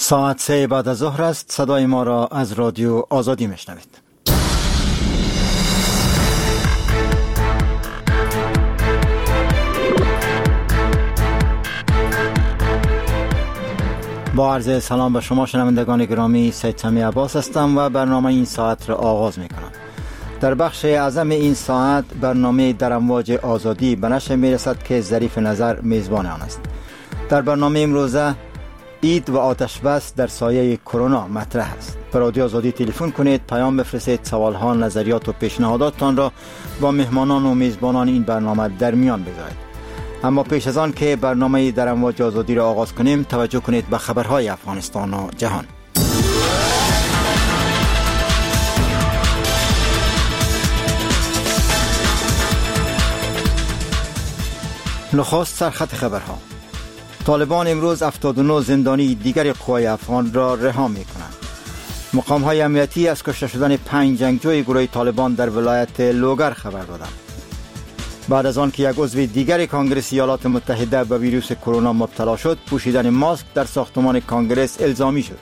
ساعت 3 بعد از ظهر است. صدای ما را از رادیو آزادی میشنوید. با عرض سلام به شما شنوندگان گرامی، سید سمی عباس هستم و برنامه این ساعت را آغاز میکنم. در بخش اعظم این ساعت برنامه در امواج آزادی به نشر میرسد که ظریف نظر میزبان آن است. در برنامه امروزه عید و آتش بس در سایه کرونا مطرح است. به رادیو آزادی تلفن کنید، پیام بفرستید، سوالها، نظریات و پیشنهاداتتان را با مهمانان و میزبانان این برنامه در میان بگذارید. اما پیش از آن که برنامه در امواج آزادی را آغاز کنیم، توجه کنید به خبرهای افغانستان و جهان. نخست سرخط خبرها. طالبان امروز 79 زندانی دیگر قوای افغان را رها می‌کنند. مقام‌های امنیتی از کشته شدن 5 جنگجوی گروه طالبان در ولایت لوگر خبر دادند. بعد از آن که یک عضو دیگر کانگرس ایالات متحده به ویروس کرونا مبتلا شد، پوشیدن ماسک در ساختمان کانگرس الزامی شد.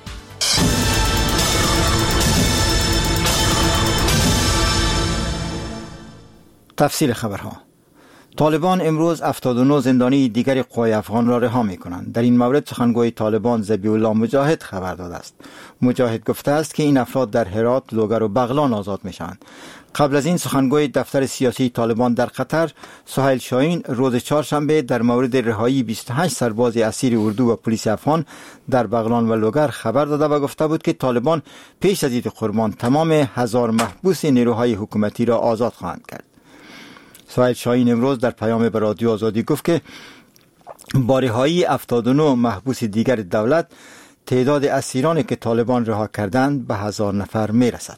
تفصیل خبرها. طالبان امروز 79 زندانی دیگر قوای افغان را رها می‌کنند. در این مورد سخنگوی طالبان ذبیح الله مجاهد خبر داده است. مجاهد گفته است که این افراد در هرات، لوگر و بغلان آزاد می‌شوند. قبل از این سخنگوی دفتر سیاسی طالبان در قطر، سهیل شاهین، روز چهارشنبه در مورد رهایی 28 سرباز اسیر اردو و پلیس افغان در بغلان و لوگر خبر داده و گفته بود که طالبان پیش از عید قربان تمام 1000 محبوس نیروهای حکومتی را آزاد خواهند کرد. سهیل شاهین امروز در پیام به رادیو آزادی گفت که با رهایی 79 محبوس دیگر دولت، تعداد اسیرانی که طالبان رها کردند به 1000 نفر میرسد.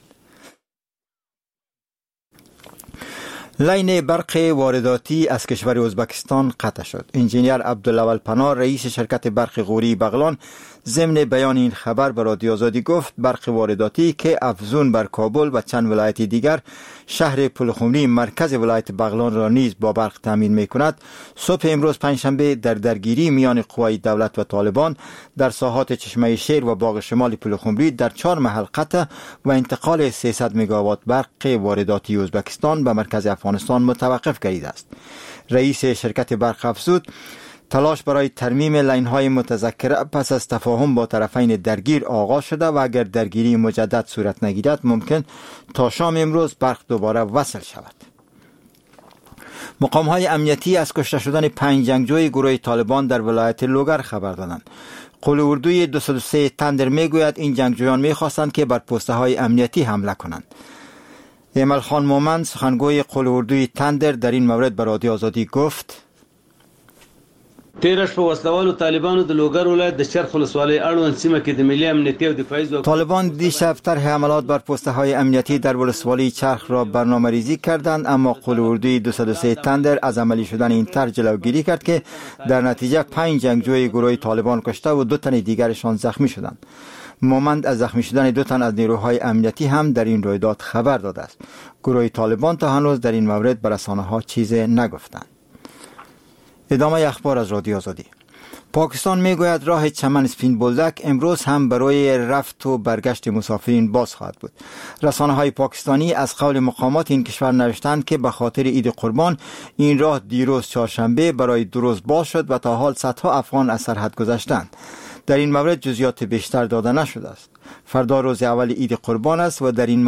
لاین برق وارداتی از کشور ازبکستان قطع شد. انجینیر عبدالاول پناه، رئیس شرکت برق غوری بغلان، ضمن بیان این خبر به رادیو آزادی گفت برق وارداتی که افزون بر کابل و چند ولایت دیگر شهر پلخمری مرکز ولایت بغلان را نیز با برق تامین می‌کند، صبح امروز پنجشنبه در درگیری میان قوای دولت و طالبان در ساحات چشمه شیر و باغ شمال پلخمری در 4 محل قطع و انتقال 300 مگاوات برق وارداتی ازبکستان به مرکز افغانستان متوقف گردیده است. رئیس شرکت برق افزود تلاش برای ترمیم لاین‌های متذکره پس از تفاهم با طرفین درگیر آغاز شده و اگر درگیری مجدد صورت نگیرد ممکن تا شام امروز برق دوباره وصل شود. مقام‌های امنیتی از کشته شدن 5 جنگجوی گروه طالبان در ولایت لوگر خبر دادند. قول اردوی 203 تندر میگوید این جنگجویان میخواستند که بر پست‌های امنیتی حمله کنند. ایمل خان مومند، سخنگوی قول اردوی تندر، در این مورد به رادیو آزادی گفت: تیرش په وسلوالو طالبانو د لوګر ولایت د چرخ ولسوالۍ اړوند سیمه کې د ملي امنیتي او دفاعي ځواکونو طالبان دیشب طرح حملات بر پست‌های امنیتی در ولسوالی چرخ را برنامه‌ریزی کردند، اما قول اردوی 203 تندر از عملی شدن این طرح جلوگیری کرد که در نتیجه 5 جنگجوی گروه طالبان کشته و 2 تن دیگرشان زخمی شدند. مومند از زخمی شدن 2 تن از نیروهای امنیتی هم در این رویداد خبر داده است. گروه طالبان تا هنوز در این مورد به رسانه‌ها چیزی نگفتند. ادامه اخبار از رادیو آزادی. پاکستان میگوید راه چمن سپین بولدک امروز هم برای رفت و برگشت مسافرین باز خواهد بود. رسانه‌های پاکستانی از قول مقامات این کشور نوشتند که به خاطر عید قربان این راه دیروز چهارشنبه برای 2 روز باز شد و تا حال صدها افغان از سرحد گذشتند. در این مورد جزئیات بیشتر داده نشده است. فردا روز اول عید قربان است و در این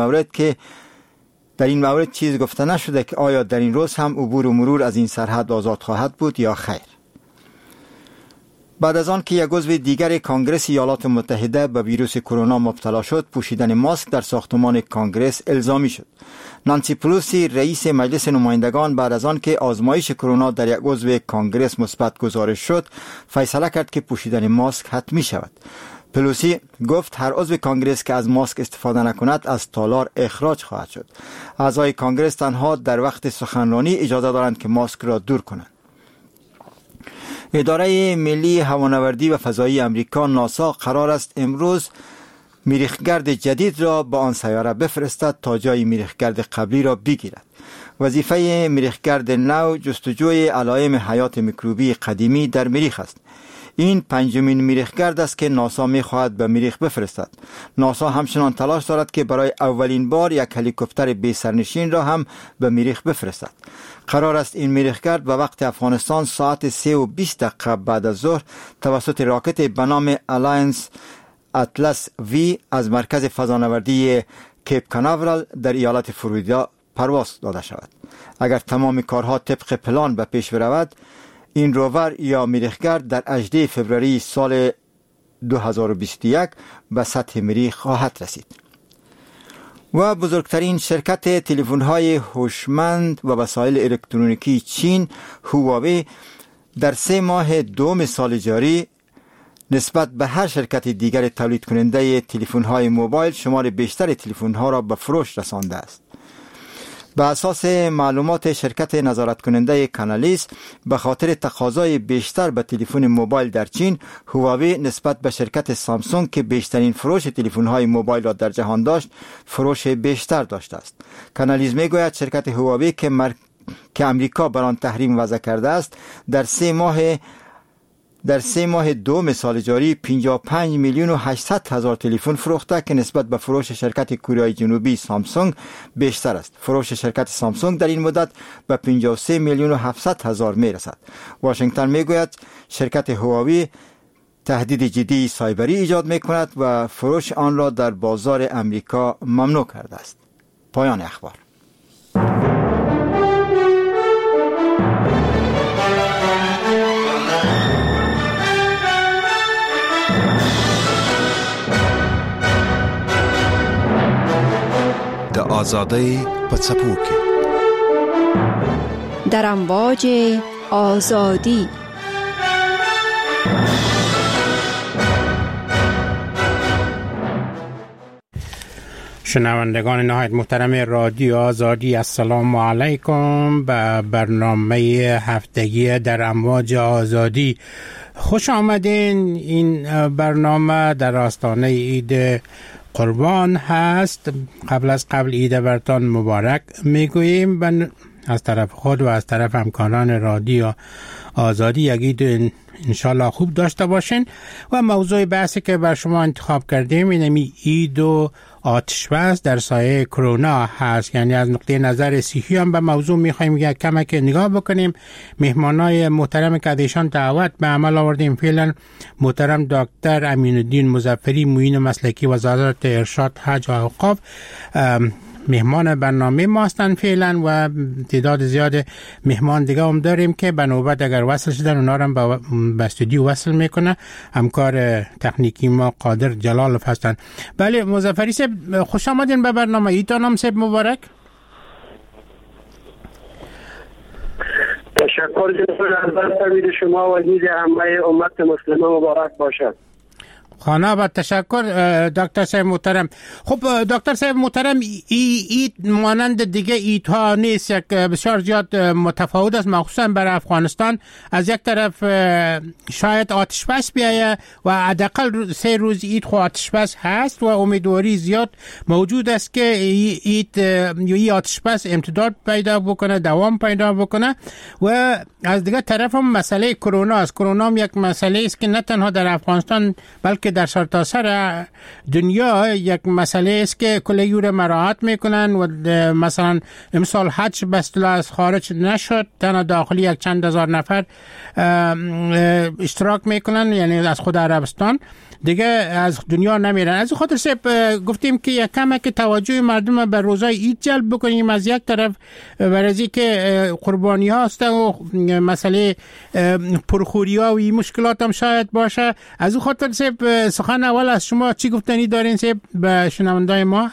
مورد چیز گفته نشده که آیا در این روز هم عبور و مرور از این سرحد آزاد خواهد بود یا خیر. بعد از آن که یک عضو دیگر کانگرس ایالات متحده به ویروس کرونا مبتلا شد، پوشیدن ماسک در ساختمان کانگرس الزامی شد. نانسی پلوسی، رئیس مجلس نمایندگان، بعد از آن که آزمایش کرونا در یک عضو کانگرس مثبت گزارش شد، فیصله کرد که پوشیدن ماسک حتمی شود. پلوسی گفت هر عضو کانگرس که از ماسک استفاده نکند از تالار اخراج خواهد شد. اعضای کانگرس تنها در وقت سخنرانی اجازه دارند که ماسک را دور کنند. اداره ملی هوانوردی و فضایی امریکا ناسا قرار است امروز مریخگرد جدید را به آن سیاره بفرستد تا جای مریخگرد قبلی را بگیرد. وظیفه مریخگرد نو جستجوی علائم حیات میکروبی قدیمی در مریخ است. این پنجمین مریخگرد است که ناسا می‌خواهد به مریخ بفرستد. ناسا همچنان تلاش دارد که برای اولین بار یک هلیکوپتر بی سرنشین را هم به مریخ بفرستد. قرار است این مریخگرد به وقت افغانستان ساعت 3:20 بعد از ظهر توسط راکت به نام الاینس اطلس وی از مرکز فضانوردی کیپ کاناورال در ایالت فلوریدا پرواز داده شود. اگر تمام کارها طبق پلان به پیش برود، این روور یا مریخگرد در 18 فوریه سال 2021 به سطح مریخ خواهد رسید. و بزرگترین شرکت تلفن‌های هوشمند و وسایل الکترونیکی چین، هواوی، در 3 ماه دوم سال جاری نسبت به هر شرکت دیگر تولید کننده تلفن‌های موبایل شمار بیشتر تلفن‌ها را به فروش رسانده است. به اساس معلومات شرکت نظارت کننده کانالیس، به خاطر تقاضای بیشتر به تلفن موبایل در چین، هواوی نسبت به شرکت سامسونگ که بیشترین فروش تلفن‌های موبایل را در جهان داشت، فروش بیشتر داشته است. کانالیس میگوید شرکت هواوی که امریکا بر آن تحریم وضع کرده است، در 3 ماه دوم سال جاری 55,800,000 تلفن فروخته که نسبت به فروش شرکت کره جنوبی سامسونگ بیشتر است. فروش شرکت سامسونگ در این مدت به 53,700,000 می رسد. واشنگتن می گوید شرکت هواوی تهدید جدی سایبری ایجاد می کند و فروش آن را در بازار امریکا ممنوع کرده است. پایان اخبار. د آزادی په څپو کې در امواج آزادی. شنوندگان نهایت محترم رادیو آزادی، السلام علیکم. به برنامه هفتگی در امواج آزادی خوش آمدین. این برنامه در آستانه عید قربان هست. قبل عید برتان مبارک میگوییم از طرف خود و از طرف همکاران رادیو آزادی. یک عید انشالله خوب داشته باشین. و موضوع بحثی که بر شما انتخاب کردیم اینمی عید و آتشبس در سایه کرونا هست. یعنی از نقطه نظر صحی هم به موضوع میخوایم یک کمک نگاه بکنیم. مهمانای محترم که ایشان دعوت به عمل آوردیم فعلا محترم دکتر امین الدین مظفری، معین مسلکی وزارت ارشاد حج و اوقاف مهمان برنامه ما هستند فعلا و تعداد زیاد مهمان دیگه هم داریم که به نوبت اگر وصل شدن اونا رو به استودیو وصل میکنه. همکار تکنیکی ما قادر جلالов هستند. بله مظفری صاحب خوش آمدین به برنامه. عیدتان هم صاحب مبارک. تشکر جناب از شما و عید همه امت مسلمه مبارک باشد. خانه با تشکر دکتر صاحب محترم. خب دکتر صاحب محترم، عید مانند دیگه عیدها نیست، یک بسیار زیاد متفاوت است، مخصوصا برای افغانستان. از یک طرف شاید آتشبس بیایه و حداقل 3 روز عید خو آتشبس هست و امیدواری زیاد موجود است که عید آتشبس امتداد پیدا بکنه، دوام پیدا بکنه. و از دیگه طرف هم مسئله کرونا است. کرونا هم یک مسئله است که نه تنها در افغانستان بلکه در سرتاسر دنیا یک مسئله است که کلیور مراعات میکنن. و مثلا امسال حج بسطلا از خارج نشد، تنها داخلی یک چند هزار نفر اشتراک میکنن، یعنی از خود عربستان دیگه از دنیا نمیرن. از خاطر گفتیم که یک کمک توجه مردم به روزای عید جلب بکنیم. از یک طرف برای که قربانی ها هست و مسئله پرخوری ها و این مشکلات هم شاید باشه. از خاطر سخن اول از شما چی گفتنی دارین به شنوندای ما؟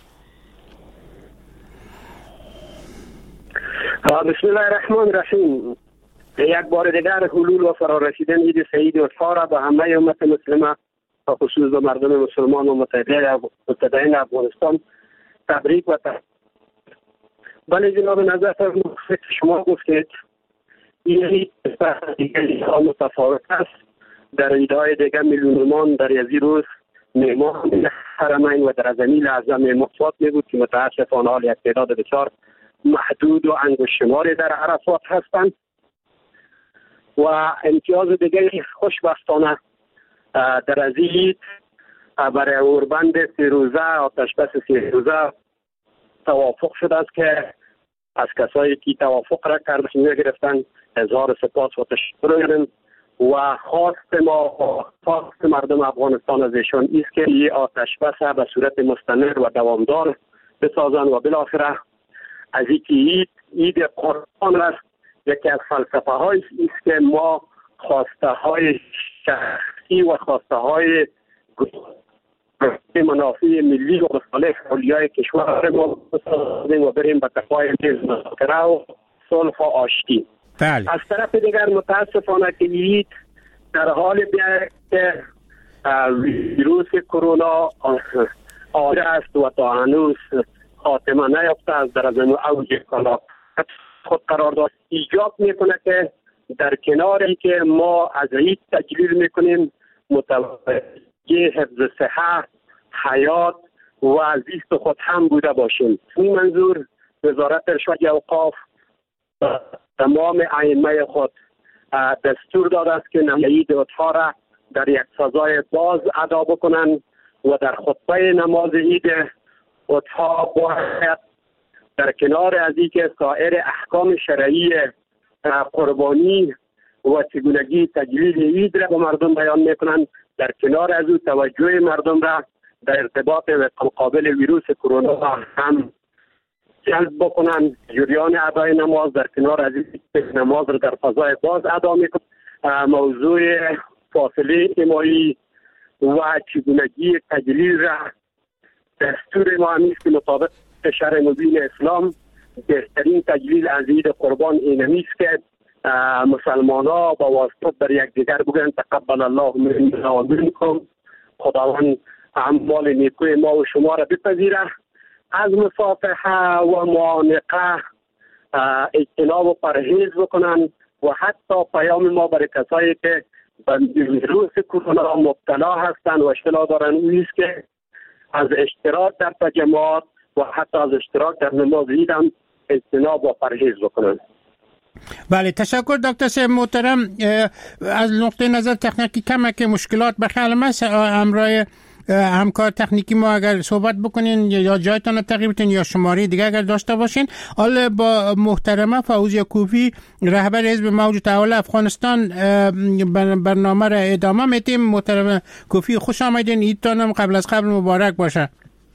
بسم الله الرحمن الرحیم. یک بار دیگر حلول و فرارسیدن عید سعید و فارا به همه امت مسلمه و خصوص به مردم مسلمان و متدین افغانستان تبریک و بله جناب نظر شما گفتید این عید متفاوت است. در عیدهای دیگه میلیونمان در یزی روز مهمان حرمین و در زمین اعظم مقصود می بود که متاسفانه حال یک تعداد بسیار محدود و انگشت شماری در عرفات هستند. و امتیاز دیگه خوشبختانه در از عید برای اوربند 3 روزه آتش بس 3 روزه توافق شده است که از کسایی که توافق را کردن گرفتن هزار سپاس و تشکر داریم و خواست مردم افغانستان از ایشان است که این آتش بس به صورت مستمر و دوامدار بسازند و بالاخره از اینکه عید قربان است یکی از فلسفه های است که ما خواسته های شخصی و خواسته های منافع ملی و مصالح اولیای کشور ما بسازیم و بریم به تقوای مذاکره و صلح و آشتی. بله. از طرف دیگر متاسفانه که عید در حال بیاید که ویروس کرونا آره است و تا هنوز خاتمه نیافته است در از اوج خود قرار داشت ایجاب میکنه که در کنار اینکه ما از عید تجلیل میکنیم متوجه حفظ صحت حیات و زیست خود هم بوده باشیم. این منظور وزارت ارشاد اوقاف تمام ائمه خود دستور داده است که عید اضحی را در یک فضای باز ادا بکنند و در خطبه نماز عید اضحی باید در کنار از اینکه سایر احکام شرعی قربانی و چگونگی تجلیل عید را به مردم بیان میکنند، در کنار از او توجه مردم را در ارتباط و مقابل ویروس کرونا هم جلب بکنند. جریان ادای نماز در کنار از اینکه نماز را در فضای باز ادا میکنند، موضوع فاصله اجتماعی و چگونگی تجلیل را دستور ما همیست که مطابق شرع مبین اسلام بهترین تجلیل از عید قربان این است که مسلمان ها با واسطه در یکدیگر بگن تقبل الله منا و منکم، خداوند اعمال نیکوی ما و شما را بپذیره، از مصافحه و معانقه اجتناب و پرهیز بکنن و حتی پیام ما برای کسایی که به ویروس کرونا مبتلا هستند و اشتباه دارن او است که از اشتراک در تجمعات و حتی از اشتراک در نماز عید هم اجتناب و پرهیز بکنن. بله، تشکر دکتر صاحب محترم. از نقطه نظر تکنیکی کمک مشکلات بخیالم است، همراه همکار تکنیکی ما اگر صحبت بکنین یا جایتان رو تغییر بدین یا شماره دیگه اگر داشته باشین. حالا با محترمه فوزیه کوفی رهبر حزب موج تحول افغانستان برنامه را ادامه میدیم. محترمه کوفی خوش آمدین، عیدتان قبل از قبل مبارک باشه.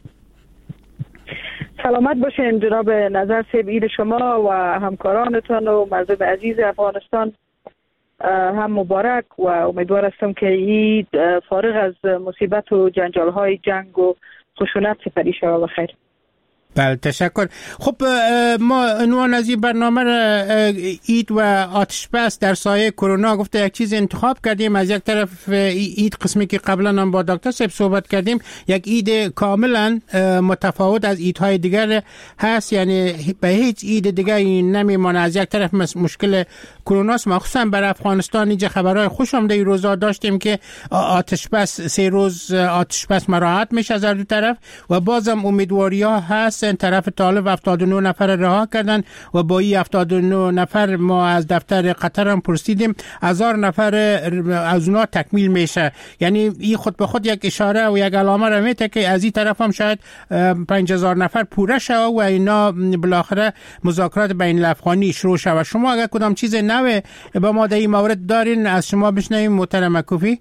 سلامت باشین جناب نظر صاحب، عید شما و همکارانتان و مردم عزیز افغانستان هم مبارک و امیدوار هستم که عید فارغ از مصیبت و جنجال های جنگ و خشونت سپری شود بخیر. بله تشکر. خب ما عنوان از این برنامه را عید و آتش بس در سایه کرونا گفته یک چیز انتخاب کردیم. از یک طرف عید قسمی که قبلا هم با دکتر صاحب صحبت کردیم یک عید کاملا متفاوت از عیدهای دیگر هست، یعنی به هیچ عید دیگه نمیمانه. از یک طرف مشکل کرونا است، مخصوصا برای افغانستان. اینجا خبرهای خوش آمده این روزا داشتیم که آتش بس 3 روز آتش بس مراعات میشه از هر دو طرف و بازم امیدواری ها هست. طرف طالب 79 نفر رها کردن و با این 79 نفر ما از دفتر قطر هم پرسیدیم 1000 نفر از اونا تکمیل میشه. یعنی این خود به خود یک اشاره و یک علامه را میته که از این طرف هم شاید 5000 نفر پوره شود و اینا بالاخره مذاکرات بین الافغانی شروع شود. شما اگر کدام چیز نوی با ما در این مورد دارین از شما بشنویم محترم کوفی.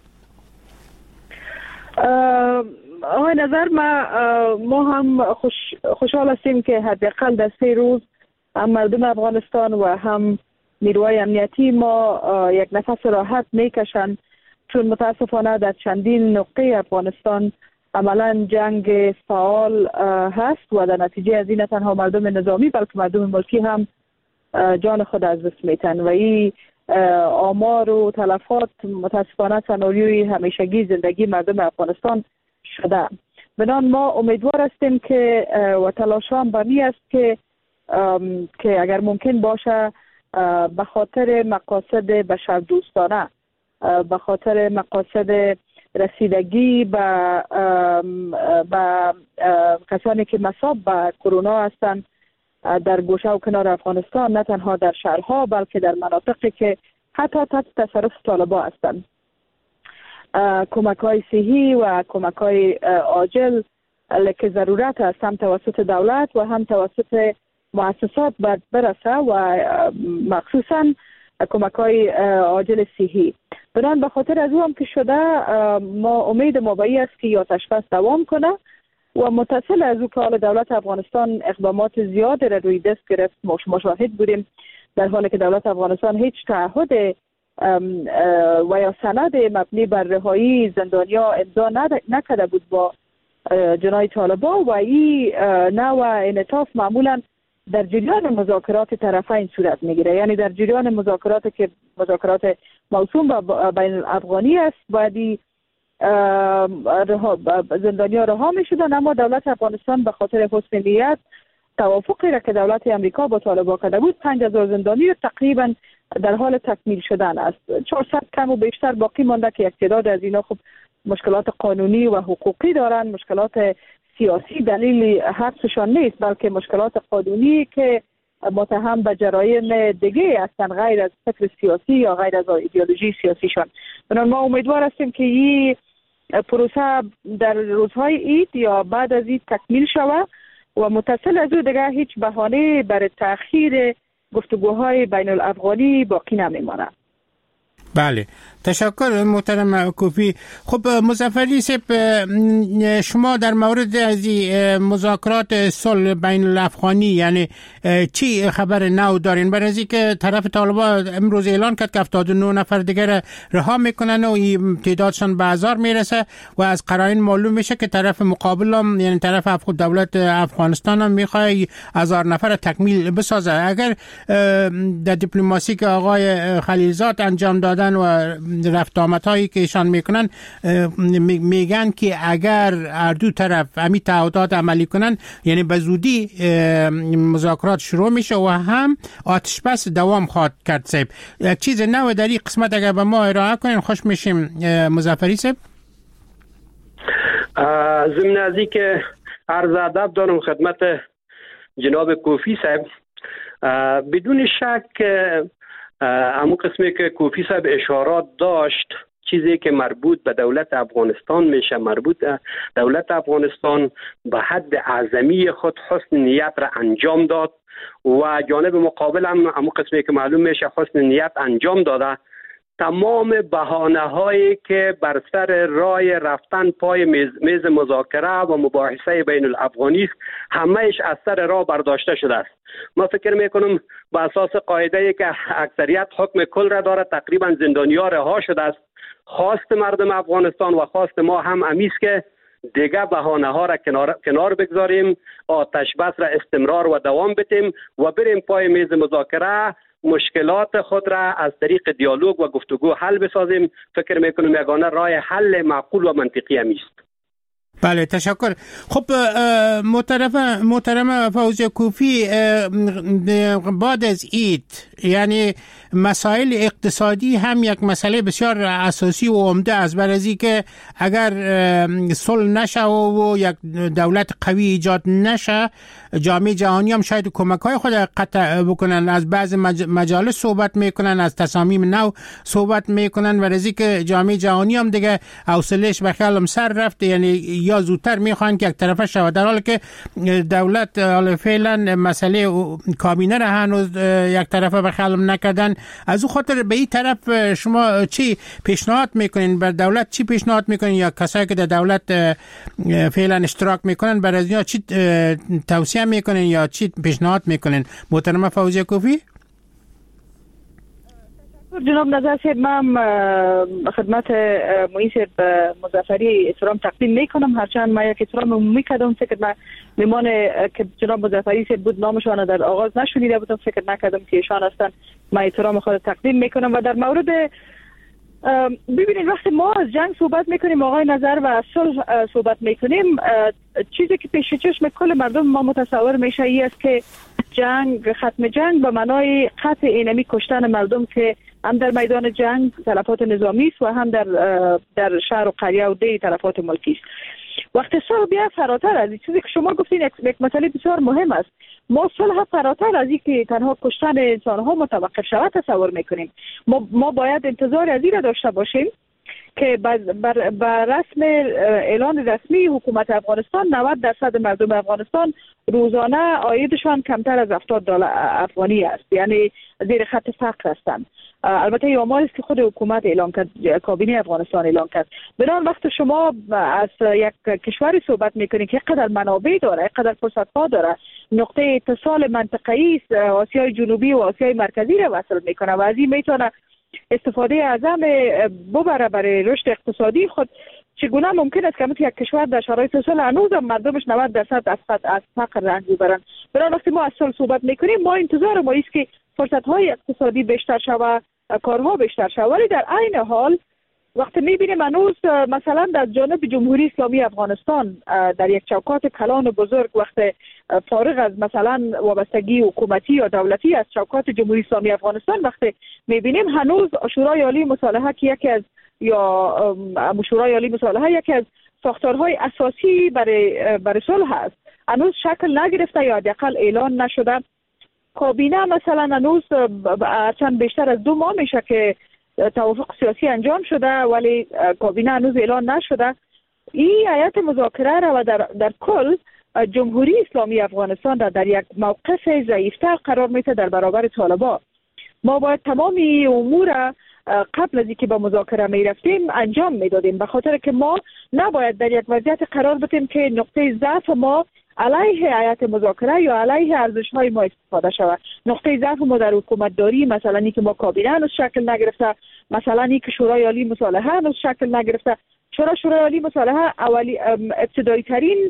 آقای نظر، ما هم خوشحال هستیم که حداقل در 3 روز هم مردم افغانستان و هم نیروهای امنیتی ما یک نفس راحت میکشن، چون متاسفانه در چندین نقطه افغانستان عملا جنگ فعال هست و در نتیجه از این نه تنها مردم نظامی بلکه مردم ملکی هم جان خود از دست میتن و این آمار و تلفات متاسفانه سناریوی همیشگی زندگی مردم افغانستان شده. بنان ما امیدوار هستیم که و تلاش هم برمی است که اگر ممکن باشه به خاطر مقاصد بشردوستانه، به خاطر مقاصد رسیدگی به کسانی که مصاب به کرونا هستند در گوشه و کنار افغانستان، نه تنها در شهرها بلکه در مناطقی که حتی تحت تصرف طالبان هستند. کمک‌های صحی و کمک‌های عاجل که ضرورت است هم توسط دولت و هم توسط مؤسسات باید برسه و مخصوصا کمک‌های عاجل صحی. بنابراین به خاطر از او هم که شده ما امید ما به این است که آتش بس دوام کنه و متصل از او که حال دولت افغانستان اقدامات زیاد را روی دست گرفت. ما شاهد بودیم در حالی که دولت افغانستان هیچ تعهد و یا سند مبنی بر رهایی زندانیا امضا نکرده بود با جناح طالبان و این نوع انعطاف معمولا در جریان مذاکرات طرفین صورت میگیره. یعنی در جریان مذاکرات که مذاکرات موسوم به بین الافغانی است باید زندانیا رها میشدن، اما دولت افغانستان به خاطر حسن نیت توافقی را که دولت امریکا با طالبان کرده بود 5000 زندانی تقریبا در حال تکمیل شدن است. 400 کم و بیشتر باقی مانده که یک تعداد از اینا خب مشکلات قانونی و حقوقی دارن، مشکلات سیاسی دلیل حبسشان نیست بلکه مشکلات قانونی که متهم به جرایم دیگه هستند غیر از فکر سیاسی یا غیر از ایدئولوژی سیاسیشان. بنابراین ما امیدوار هستیم که این پروسه در روزهای عید یا بعد از عید تکمیل شود و متصل از او دیگه هیچ بهانه برای تأخیر گفتگوهای بین الافغانی باقی نمیماند. بله، تشکر محترم کوفی. خب مظفری صاحب، شما در مورد از مذاکرات صلح بین الافغانی یعنی چی خبر نو دارین؟ برای از اینکه طرف طالبان امروز اعلان کرد که 79 نفر دیگر رها میکنن و این تعدادشان به 1000 میرسه و از قرائن معلوم میشه که طرف مقابل هم یعنی طرف دولت افغانستان هم میخواد 1000 نفر تکمیل بسازه. اگر در دیپلماسی که آقای خلیلزاد انجام دادن و رفت آمدهایی که ایشان میکنن میگن که اگر هر دو طرف همین تعهدات عملی کنن یعنی به زودی مذاکرات شروع میشه و هم آتش بس دوام خواهد کرد. صاحب یک چیز نو در این قسمت اگر به ما ارائه کنین خوش میشیم. مظفری صاحب، ضمن از این که عرض ادب دارم خدمت جناب کوفی صاحب، بدون شک همون قسمی که کوفی صاحب اشارات داشت چیزی که مربوط به دولت افغانستان میشه، مربوط دولت افغانستان به حد اعظمی خود حسن نیت را انجام داد و جانب مقابل هم همون قسمی که معلوم میشه حسن نیت انجام داده. تمام بهانه هایی که بر سر راه رفتن پای میز مذاکره و مباحثه بین الافغانی همهش از سر راه برداشته شده است. ما فکر میکنم با اساس قاعده که اکثریت حکم کل را داره تقریبا زندانی‌ها رها شده است. خواست مردم افغانستان و خواست ما هم امیست که دیگه بهانه ها را کنار بگذاریم، آتش بس را استمرار و دوام بدیم و بریم پای میز مذاکره، مشکلات خود را از طریق دیالوگ و گفتگو حل بسازیم. فکر میکنم یگانه راه حل معقول و منطقی است. بله، تشکر. خب محترم فوزی کوفی، بعد از عید یعنی مسائل اقتصادی هم یک مسئله بسیار اساسی و عمده است، برای از اینکه اگر صلح نشه و یک دولت قوی ایجاد نشه جامعه جهانی هم شاید کمک‌های خود قطع بکنن، از بعض مجالس صحبت میکنن، از تصامیم نو صحبت میکنن، برای از اینکه جامعه جهانی هم دیگه حوصله‌اش به خیالم سر رفته، یعنی یا زودتر میخوان که یک طرفه شود، در حالی که دولت فعلا مسئله کابینه را هنوز یک طرفه به خیالم نکردن. از او خاطر به این طرف شما چی پیشنهاد میکنین؟ بر دولت چی پیشنهاد میکنین یا کسایی که در دولت فعلا اشتراک میکنن برای از اینا چی توصیه میکنین یا چی پیشنهاد میکنین؟ محترم فوزی کوفی. جناب نظر صاحب، من خدمت معین صاحب مظفری احترام تقدیم میکنم، هرچند من یک احترام عمومی کردم. فکر من میمانه که جناب مظفری صاحب بود نامشان در آغاز نشنیده بودم، فکر نکردم که ایشان هستن. من احترام خود تقدیم میکنم و در مورد ببینید وقتی ما از جنگ صحبت میکنیم آقای نظر و از صلح صحبت میکنیم، چیزی که پیش چشم کل مردم ما متصور میشه ای است که ختم جنگ به معنای قطع اینمی کشتن مردم که هم در میدان جنگ تلفات نظامی است و هم در شهر و قریه و دی تلفات ملکی است. وقتی صلح بیا فراتر از این چیزی که شما گفتین یک مسئله بسیار مهم است. ما صلح فراتر از این که تنها کشتن انسان‌ها متوقف شود تصور میکنیم. ما باید انتظار از این را داشته باشیم که بر رسم اعلان رسمی حکومت افغانستان 90% مردم افغانستان روزانه عایدشان کمتر از $70 افغانی است، یعنی زیر خط فقر هستند. البته این آماری است که خود حکومت اعلان کرد، کابینه افغانستان اعلان کرد. بنابراین وقتی شما از یک کشوری صحبت میکنید که چقدر منابع داره، چقدر فرصت‌ها داره، نقطه اتصال منطقه‌ای است، آسیای جنوبی و آسیای مرکزی را وصل میکنه و از این میتونه استفاده اعظم ببره برای رشد اقتصادی خود. چگونه ممکن است که یک کشور در شرایط صلح هنوز مردمش 90% از فقر رنج ببرن؟ برای وقتی ما از صلح صحبت میکنیم ما انتظار ما است که فرصت‌های اقتصادی بیشتر شود، کارها بیشتر شود، ولی در عین حال وقتی میبینیم هنوز مثلا در جانب جمهوری اسلامی افغانستان در یک چوکات کلان و بزرگ وقتی فارغ از مثلا وابستگی حکومتی یا دولتی از چوکات جمهوری اسلامی افغانستان وقتی میبینیم هنوز شورای عالی مصالحه که یکی از شورای عالی مصالحه یکی از ساختارهای اساسی برای صلح است هنوز شکل نگرفته یا حداقل اعلان نشده. کابینه مثلا هنوز چند بیشتر از 2 ماه میشه که توافق سیاسی انجام شده ولی کابینه هنوز اعلان نشده. این هیئت مذاکره را و در کل جمهوری اسلامی افغانستان را در یک موقف ضعیفتر قرار میده در برابر طالبان. ما باید تمامی امور قبل از اینکه به مذاکره میرفتیم انجام میدادیم، به خاطر که ما نباید در یک وضعیت قرار بدیم که نقطه ضعف ما علیه هیئت مذاکره یا علیه ارزش‌های ما استفاده شود. نقطه ضعف ما در حکومت داری مثلا اینکه ما کابینه هنوز شکل نگرفته، مثلا اینکه شورای عالی مصالحه هنوز شکل نگرفته. چرا شورای عالی مصالحه ابتدایی ترین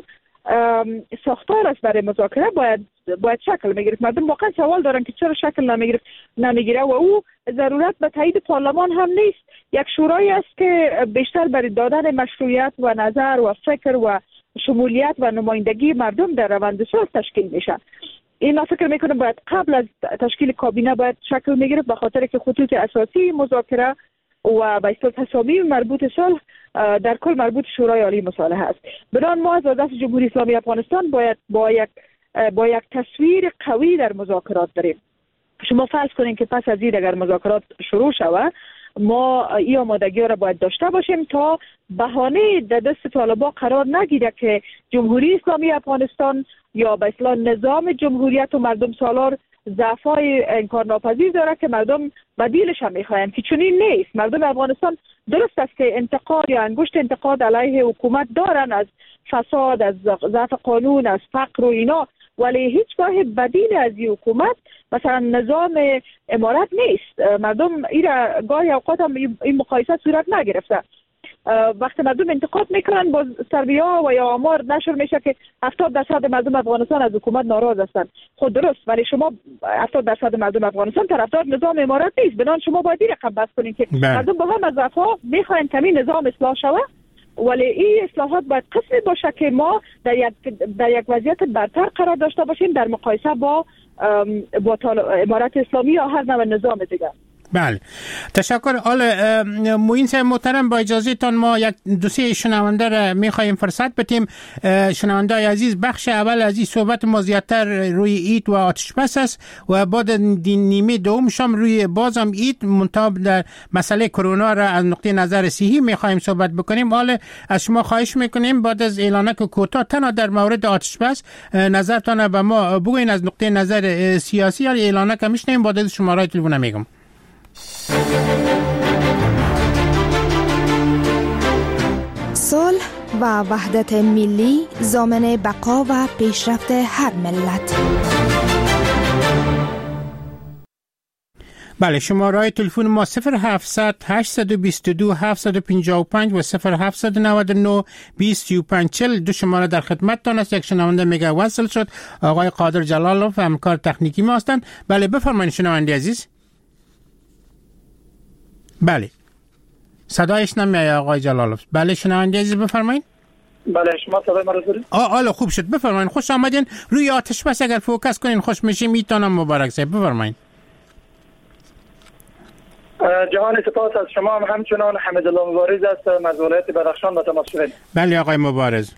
ساختار است برای مذاکره باید شکل میگیره. مردم واقعا سوال دارن که چرا شکل نمیگیره و او ضرورت به تایید پارلمان هم نیست. یک شورایی است که بیشتر برای دادن مشروعیت و نظر و فکر و شمولیت و نمایندگی مردم در روند صلح تشکیل میشه. این فکر میکنم باید قبل از تشکیل کابینه باید شکل میگیره، به خاطر که خطوط اساسی مذاکره و به اصطلاح تصامیم مربوط صلح در کل مربوط شورای عالی مصالحه است. بنابراین ما از دست جمهوری اسلامی افغانستان باید با یک تصویر قوی در مذاکرات داریم. شما فرض کنین که پس از این اگر مذاکرات شروع شود ما این آمادگی را باید داشته باشیم تا بهانه در دست طالبان قرار نگیره که جمهوری اسلامی افغانستان یا به اصطلاح نظام جمهوریت و مردم سالار ضعف‌های انکارناپذیر داره که مردم بدیلش هم می‌خواهند، که چنین نیست. مردم افغانستان درست است که انتقاد یا انگشت انتقاد علیه حکومت دارن از فساد، از ضعف قانون، از فقر و اینا، ولی هیچگاه بدیل از این حکومت مثلا نظام امارت نیست. مردم ایرا گاهی اوقات هم این مقایسه صورت نگرفته. وقتی مردم انتقاد میکنن با سروی‌ها و یا آمار نشر میشه که 70% مردم افغانستان از حکومت ناراض هستند. خود درست، ولی شما 70% مردم افغانستان طرفدار نظام امارت نیست. بنابراین شما باید این رقم بس کنین که مردم با هم از ضعف‌ها میخواین کمی نظام اصلاح شود، ولی این اصلاحات باید قسمی باشه که ما در یک وضعیت برتر قرار داشته باشیم در مقایسه با امارت اسلامی یا هر نوع نظام دیگر. بله، تشکر. معین صاحب محترم، با اجازه تان ما یک دو سه شنونده را میخوایم فرصت بدیم. شنونده عزیز، بخش اول از این صحبت ما زیادتر روی ایت و آتش بس است و بعد نیمه دوم شام روی بازم ایت منتها در مسئله کرونا را از نقطه نظر صحی میخوایم صحبت بکنیم. حالا از شما خواهش میکنیم بعد از اعلانک کوتاه تنها در مورد آتش بس نظرتان به ما بگوین از نقطه نظر سیاسی، یا اعلانک میشنیم بعد از شماره تلفن میگم. صلح و وحدت ملی ضامن بقا و پیشرفت هر ملت. بله، شماره تلفن ما 0700 822 755 و 0799 2540 دو شماره در خدمتتان است. یک شنونده میگه وصل شد. آقای قادر جلالوف همکار تکنیکی ما هستند. بله بفرمایید شنونده عزیز. بله، صدایش نمیاد آقای جلالوف. بله شنونده عزیز بفرمایید. بله شما صدای ما رو دارید؟ حالا خوب شد، بفرمایید. خوش آمدین. روی آتش بس اگر فوکس کنین خوش میشیم. میتونم مبارک صاحب بفرمایید. جهان سپاس از شما هم همچنان. حمیدالله مبارز است از ولایت بدخشان با تماس شدید. بله آقای مبارز.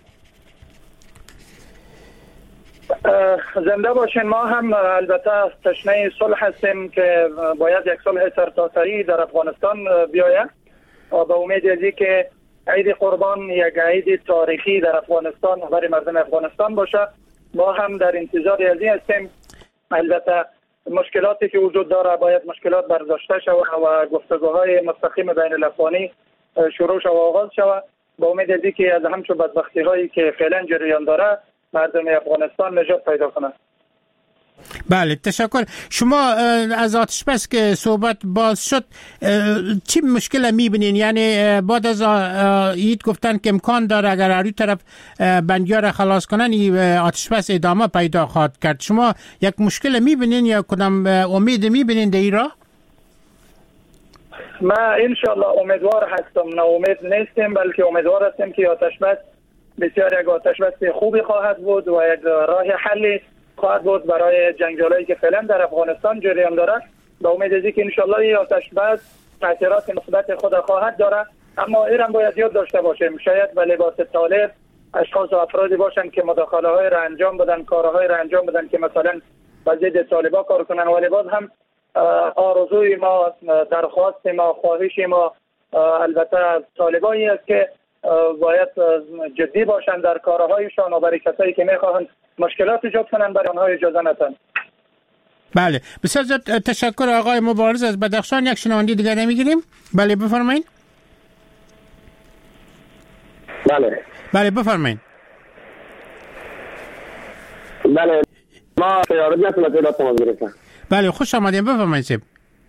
زنده باشین. ما هم البته تشنه صلح هستیم که باید یک صلح سرتاسری در افغانستان بیاید و به امید ازی که عید قربان یک عید تاریخی در افغانستان برای مردم افغانستان باشه. ما هم در انتظار ازی هستیم. البته مشکلاتی که وجود داره باید مشکلات برداشته شود و گفتگوهای مستقیم بین الافغانی شروع شود و آغاز شود با امید ازی که از همچون بدبختی هایی که فعلا جریان داره مردم افغانستان نجات پیدا کنند. بله تشکر. شما از آتش بس که صحبت باز شد چی مشکل میبینین؟ یعنی بعد از اید گفتن که امکان داره اگر هر طرف بندیار را خلاص کنن آتش بس ادامه پیدا خواهد کرد. شما یک مشکل میبینین یا کدام امید میبینین در این راه؟ ما انشالله امیدوار هستم، نه امید نیستیم بلکه امیدوار هستیم که آتش بس بسیار یک آتش بس خوبی خواهد بود و یک راه حلی خواهد بود برای جنجالایی که فعلا در افغانستان جریان داره. با امید ازی که انشالله این آتش بس تاثیرات مثبت خود خواهد داره. اما ایران باید یاد داشته باشیم شاید به لباس طالب اشخاص و افرادی باشن که مداخله های را انجام بدن، کارهای را انجام بدن که مثلا با ضد طالبا کار کنن، ولی باز هم آرزوی ما، درخواست ما، خواهش ما البته از طالبایی است که باید جدی باشند در کارهایشان و برای کسایی که میخواهند مشکلات ایجاد کنند برای آنها اجازه ندن. بله بسیار زیاد تشکر آقای مبارز از بدخشان. یک شنونده دیگر نمیگیریم. بله بفرمایید. بله بفرمایید. بله ما خیارجت مطلعات ما میرسن. بله خوش آمدیم بفرمایید سیب.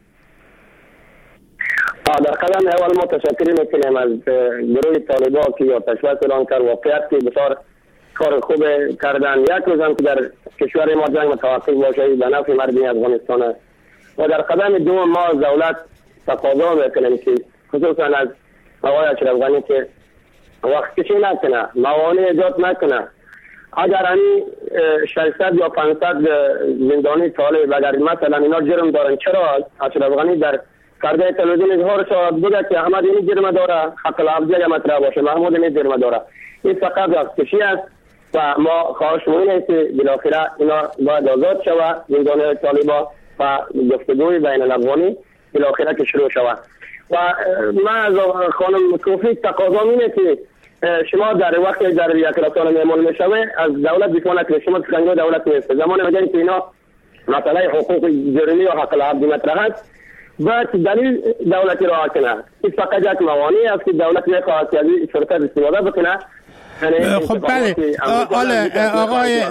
در قدم اول ما تشکری میکنیم از گروه طالبا که آتش بس اعلان کرد. واقعیت که بسیار کار خوب کردن. یک روز هم که در کشور ما جنگ متوقف باشه به نفع مردم افغانستان است. و در قدم دوم ما از دولت تقاضا میکنیم که خصوصا از آقای اشرف غنی که وقت کشی نکنه، موانع ایجاد نکنه. اگر همین 600 یا 500 زندانی طالب اگر مثلا اینا جرم دارن، چرا اشرف غنی در پرده تلویزیون اظهار شد بگه که احمد این جرم داره، حق العبدیه مطرح باشه، محمود این جرم داره. این فقط وقت کشی است و ما خواهش می‌کنیم که بالاخره اینا باید آزاد شود زندانی طالبا و گفتگوی بین الافغانی بالاخره که شروع شود. و من از خانم کوفی تقاضا می‌کنم که شما در وقت در یک رسانه معمول میشوه از دولت دفاع نکنید. شما تکنگاه دولت نیست. زمان میگن که اینا مسئله حقوق جرمی و حق العبد مطرح است و دلیل دولتی را کنه. این فقط یک موانعی است که دولت میخواهد که از این شرکت استفاده بکنه. خب بله آقای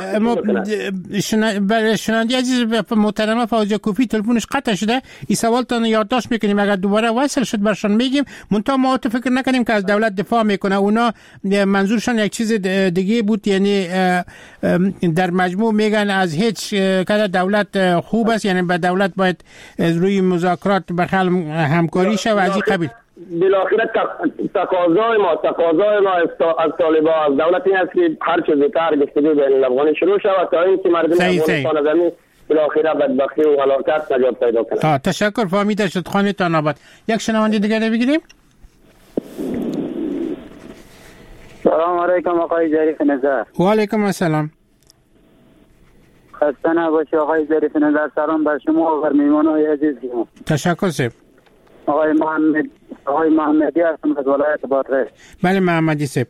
شنوندی عزیز محترمه فوزیه کوفی تلفنش قطع شده. این سوال تان یادداشت میکنیم اگر دوباره وصل شد برشان میگیم. منتها ما فکر نکنیم که از دولت دفاع میکنه. اونا منظورشان یک چیز دیگه بود. یعنی در مجموع میگن از هیچ کده دولت خوب است، یعنی به دولت باید روی مذاکرات بخل همکاری شه و از این قبیل. بالاخره تقاضای ما از طالبان از دولت این است که هر چه زودتر گفتگو بین الافغانی شروع شود تا اینکه مردم افغانستان زمین بالاخره بدبختی و هلاکت نجات پیدا کنند. تشکر. فهمیده شد. خانتان آباد. یک شنونده دیگه بگیریم. سلام علیکم آقای ظریف نظر. و علیکم السلام. خسته نباشی آقای ظریف نظر. سلام بر شما و بر میهمانان عزیز. تشکر سیب. آقای محمدی هستم از ولایت بادغیس. بله محمدی سیب.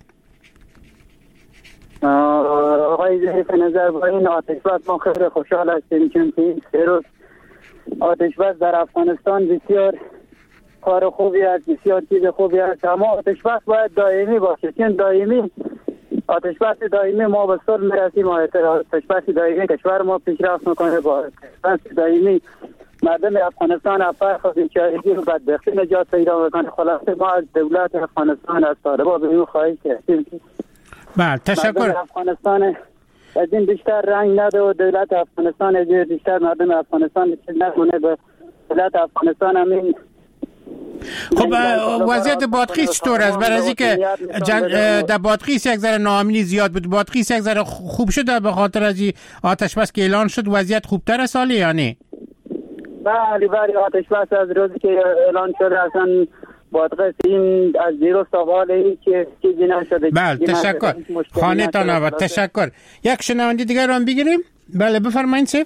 آقای ظریف نظر با این آتش بس ما خیلی خوشحال هستیم چون که این 3 روز آتش بس در افغانستان بسیار کار خوبی است، بسیار چیز خوبی است. اما آتش بس باید دائمی باشه چون دائمی آتش بس دائمی ما به صلح میرسیم. آتش بس دائمی کشور ما پیشرفت میکنه. با آتش بس دائمی مردم افغانستان از فقر بیچارگی و بدبختی نجات پیدا میکنه. خلاصه ما از دولت افغانستان از طالبا به این خواهش کردیم که بله تشکر. افغانستان از این بیشتر رنگ نده و دولت افغانستان از بیشتر مردم افغانستان نکنه. به دولت افغانستان همین خب وضعیت بادغیس چطور است؟ برای از اینکه در بادغیس یک ذره ناامنی زیاد بود، بادغیس یک ذره خوب شده به خاطر از آتش بس که اعلان شد. وضعیت خوبتر است حالی یا نه؟ بله آتش بس از روزی که اعلان شده اصلا بادغیس این از زیرو سوال این که چیزی نشده. بله تشکر خانه تان آباد. تشکر. یک شنونده دیگر رو بگیریم. بله بفرمایید سیف.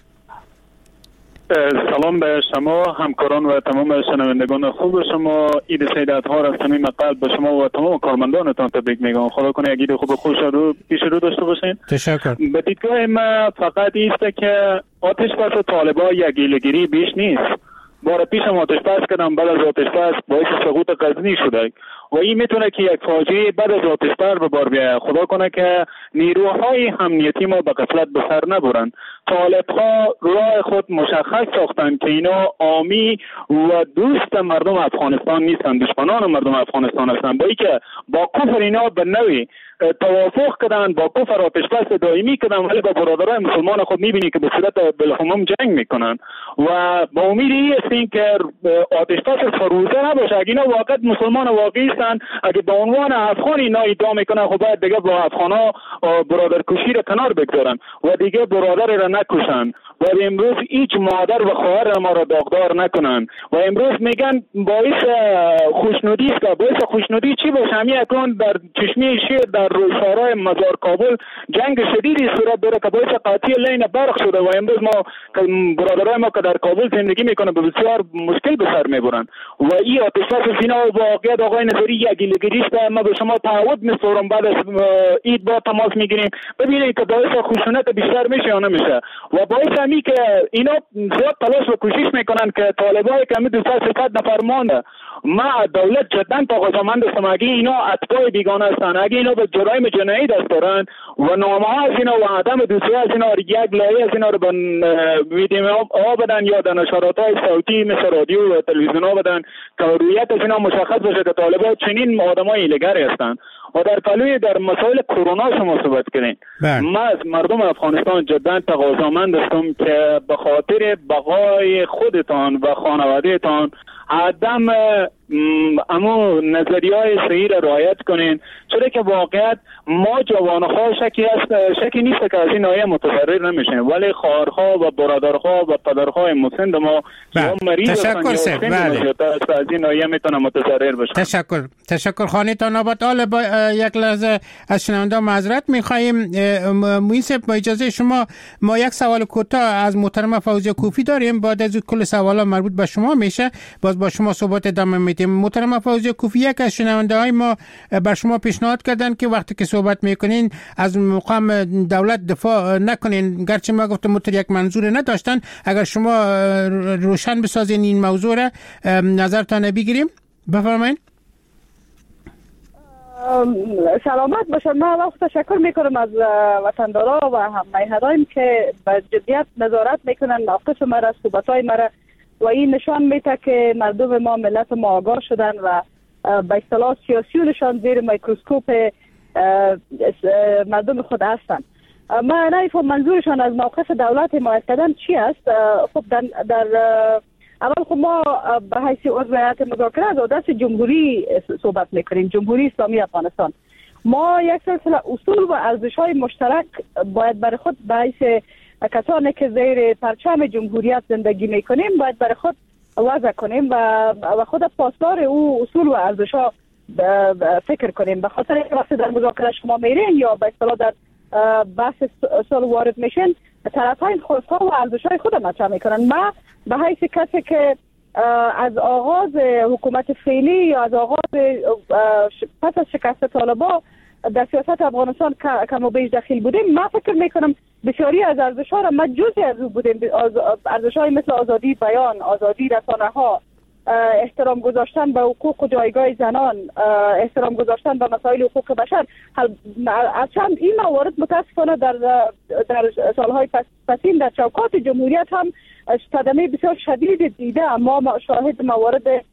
سلام به شما همکاران و تمام شنوندگان خوب شما. عید سعادت ها را از صمیم قلب به شما و تمام کارمندانتان تبریک میگم. خدا کنه یک عید خوب خوش رو پیش رو داشته باشین. تشکر. به دیدگاه ما فقط است که آتش بس طالبان یک گیلگیری بیش نیست. بار پیش هم آتش بس کردم، بعد از آتش بس باعث سقوط غزنی شده و این میتونه که یک فاجعه بعد از آتش بس به بار بیاید. خدا کنه که نیروهای امنیتی ما به غفلت به سر نبرند. طالب‌ها راه خود مشخص ساختند که اینا عامی و دوست مردم افغانستان نیستند، دشمنان مردم افغانستان هستند. با اینکه با کفر اینا به نوعی توافق کردن، با کفر آتش بس دائمی کردن، ولی با برادرای مسلمان خود میبینی که به صورت بالعموم جنگ میکنن و با امید این هستیم که آتش بس فروزه نباشه. اگه اینا واقعا مسلمان واقعی هستند، اگه به عنوان افغان اینا ادعا میکنن، خب باید دیگه با افغانا برادرکشی را کنار بگذارن و دیگه برادر را نکشن و امروز هیچ مادر و خواهر ما را داغدار نکنن و امروز میگن باعث خوشنودی است. باعث خوشنودی چی باشه؟ همین اکنون در چشمه شیر در رویشارای مزار کابل جنگ شدیدی صورت داره که باعث قاطی لین برق شده و امروز ما برادرای ما که در کابل زندگی میکنن به بسیار مشکل به سر میبرن و این آتش بس سینا و واقعیت آقای نظری یک گیلگیری است. ما به شما تعهد می‌سپارم بعد از عید با تماس میگیریم ببینید که باعث خشونت بیشتر میشه یا نمیشه و باعث همی که اینا زیاد تلاش و کوشش میکنن که طالبای که 200 نفر مانده. ما دولت جدا تقاضامند هستم اگه اینا اتباع بیگانه هستن، اگه اینا به جرایم جنایی دست دارن و نامه ها از اینا و عدم دوستی از اینا یک لایه از اینا رو به ویدیو ها بدن یا در نشرات های صوتی مثل رادیو و تلویزیون ها بدن که رویت از اینا مشخص باشه که طالبان چنین آدمای ایلگری هستن. و در پلوی در مسائل کرونا شما صحبت کردین. ما از مردم افغانستان جدا تقاضامند هستم که به خاطر بقای خودتان و خانوادهتان عدم اما نظریه‌های صحیح را رعایت کنین، چرا که واقعیت ما جوانها شکی نیست که از این نایه متضرر نمیشن، ولی خواهرها و برادرها و پدرهای مسن ما مریض هستند از این نایه میتونه متضرر بشن. تشکر خانه‌تان آباد. حالا با یک لحظه از شنونده معذرت می‌خوایم. مویسه با اجازه شما ما یک سوال کوتاه از محترم فوزیه کوفی داریم، بعد از کل سوالا مربوط به شما میشه باز با شما صحبت ادامه میدیم. محترم فوزیه کوفی، یک از شنونده های ما بر شما پیشنهاد کردن که وقتی که صحبت میکنین از مقام دولت دفاع نکنین، گرچه ما گفتم متر یک منظور نداشتن. اگر شما روشن بسازین این موضوع را نظرتان بگیریم. بفرمایید. سلامت باشن. من وقت تشکر میکنم از وطندارا و هم‌میهنان که به جدیت نظارت میکنن موقف مرا، صحبت‌های مرا و این نشان میده که مردم ما، ملت ما آگاه شدن و به اصطلاح سیاسیونشان زیر میکروسکوپ مردم خود هستند. من نمیفهم منظورشان از موقف دولت حمایت کردن چی است. خب در اول خب ما به حیث عضو هیئت مذاکره از دست جمهوری صحبت میکنیم، جمهوری اسلامی افغانستان. ما یک سلسله اصول و ارزش‌های مشترک باید برای خود به حیث کسانی که زیر پرچم جمهوریت زندگی میکنیم باید برای خود وضع کنیم و خود پاسدار او اصول و ارزش‌ها فکر کنیم. به خاطر اینکه وقتی در مذاکره شما میرین یا به اصطلاح در بحث صلح وارد میشن، طرفین خواست‌ها و ارزش‌های خود مطرح میکنن. ما به حیث کسی که از آغاز حکومت فعلی یا از آغاز پس از شکست طالبان در سیاست افغانستان کم و بیش دخیل بودیم، من فکر میکنم بسیاری از ارزش‌ها را ما جزئی از او بودیم. ارزش‌های مثل آزادی بیان، آزادی رسانه‌ها، احترام گذاشتن به حقوق و جایگاه زنان، احترام گذاشتن به مسائل حقوق بشر. هرچند این موارد متاسفانه در سالهای پسین در چوکات جمهوریت هم صدمه بسیار شدید دیده، اما شاهد موارد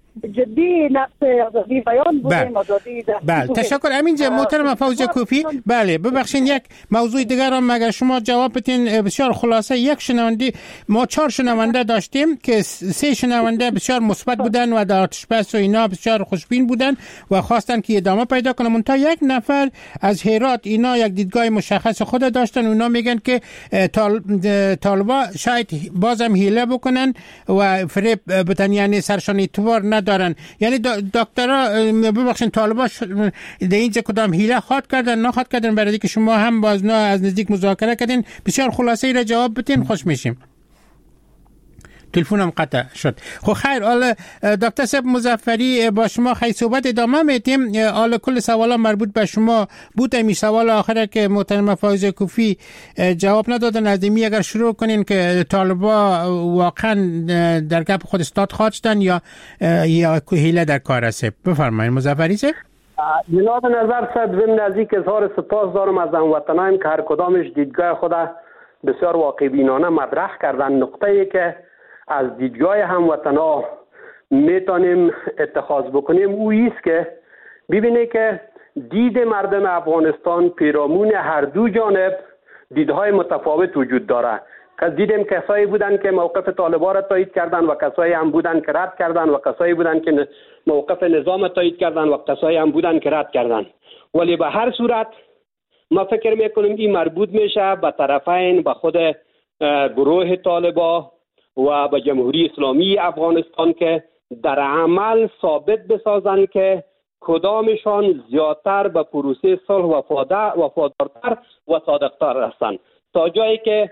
جدی نقص آزادی بیان بودیم، آزادی بله تشکر. امین محترم فوزیه کوفی. بله ببخشید یک موضوع دیگر هم مگر شما جواب بدین بسیار خلاصه. یک شنونده، ما 4 شنونده داشتیم که 3 شنونده بسیار مثبت بودن و در آتش‌بس و اینا بسیار خوشبین بودن و خواستن که ادامه پیدا کنه. منتها یک نفر از هرات، اینا یک دیدگاه مشخص خود داشتن، اونا میگن که طالبا شاید بازم حیله بکنن و فریب بدن، یعنی سرشان اعتبار ندارن. یعنی دکترها ببخشید طالبا در اینجا کدام حیله خواد کردن نخواد کردن، برای که شما هم باز از نزدیک مذاکره کردین، بسیار خلاصه ای را جواب بدین خوش میشیم. تلفنم قطع شد. خب خیر، حالا دکتر صاحب مظفری با شما خیلی صحبت ادامه میدیم. حالا کل سوالا مربوط به شما بود. این سوال آخره که محترم فوزیه کوفی جواب ندادن، از این اگر شروع کنین که طالبا واقعا در گپ خود استاد خواستن یا حیله در کار است. بفرمایید مظفری صاحب. جناب نظر صاحب، ضمن نزدیک اظهار سپاس دارم از هموطنان که هر کدامش دیدگاه خود بسیار واقع بینانه مطرح کردن. نقطه‌ای که از دیدگاه هموطنا میتونیم اتخاذ بکنیم او است که ببینه که دید مردم افغانستان پیرامون هر دو جانب دیدهای متفاوت وجود داره. که دیدیم کسایی بودن که موقف طالبان را تایید کردن و کسایی هم بودن که رد کردن و کسایی بودن که موقف نظام تایید کردن و کسایی هم بودن که رد کردن. ولی به هر صورت ما فکر میکنیم این مربوط میشه به طرفین، به خود گروه طالبان و به جمهوری اسلامی افغانستان که در عمل ثابت بسازن که کدامشان زیادتر به پروسه صلح وفادارتر و صادقتر هستند، تا جایی که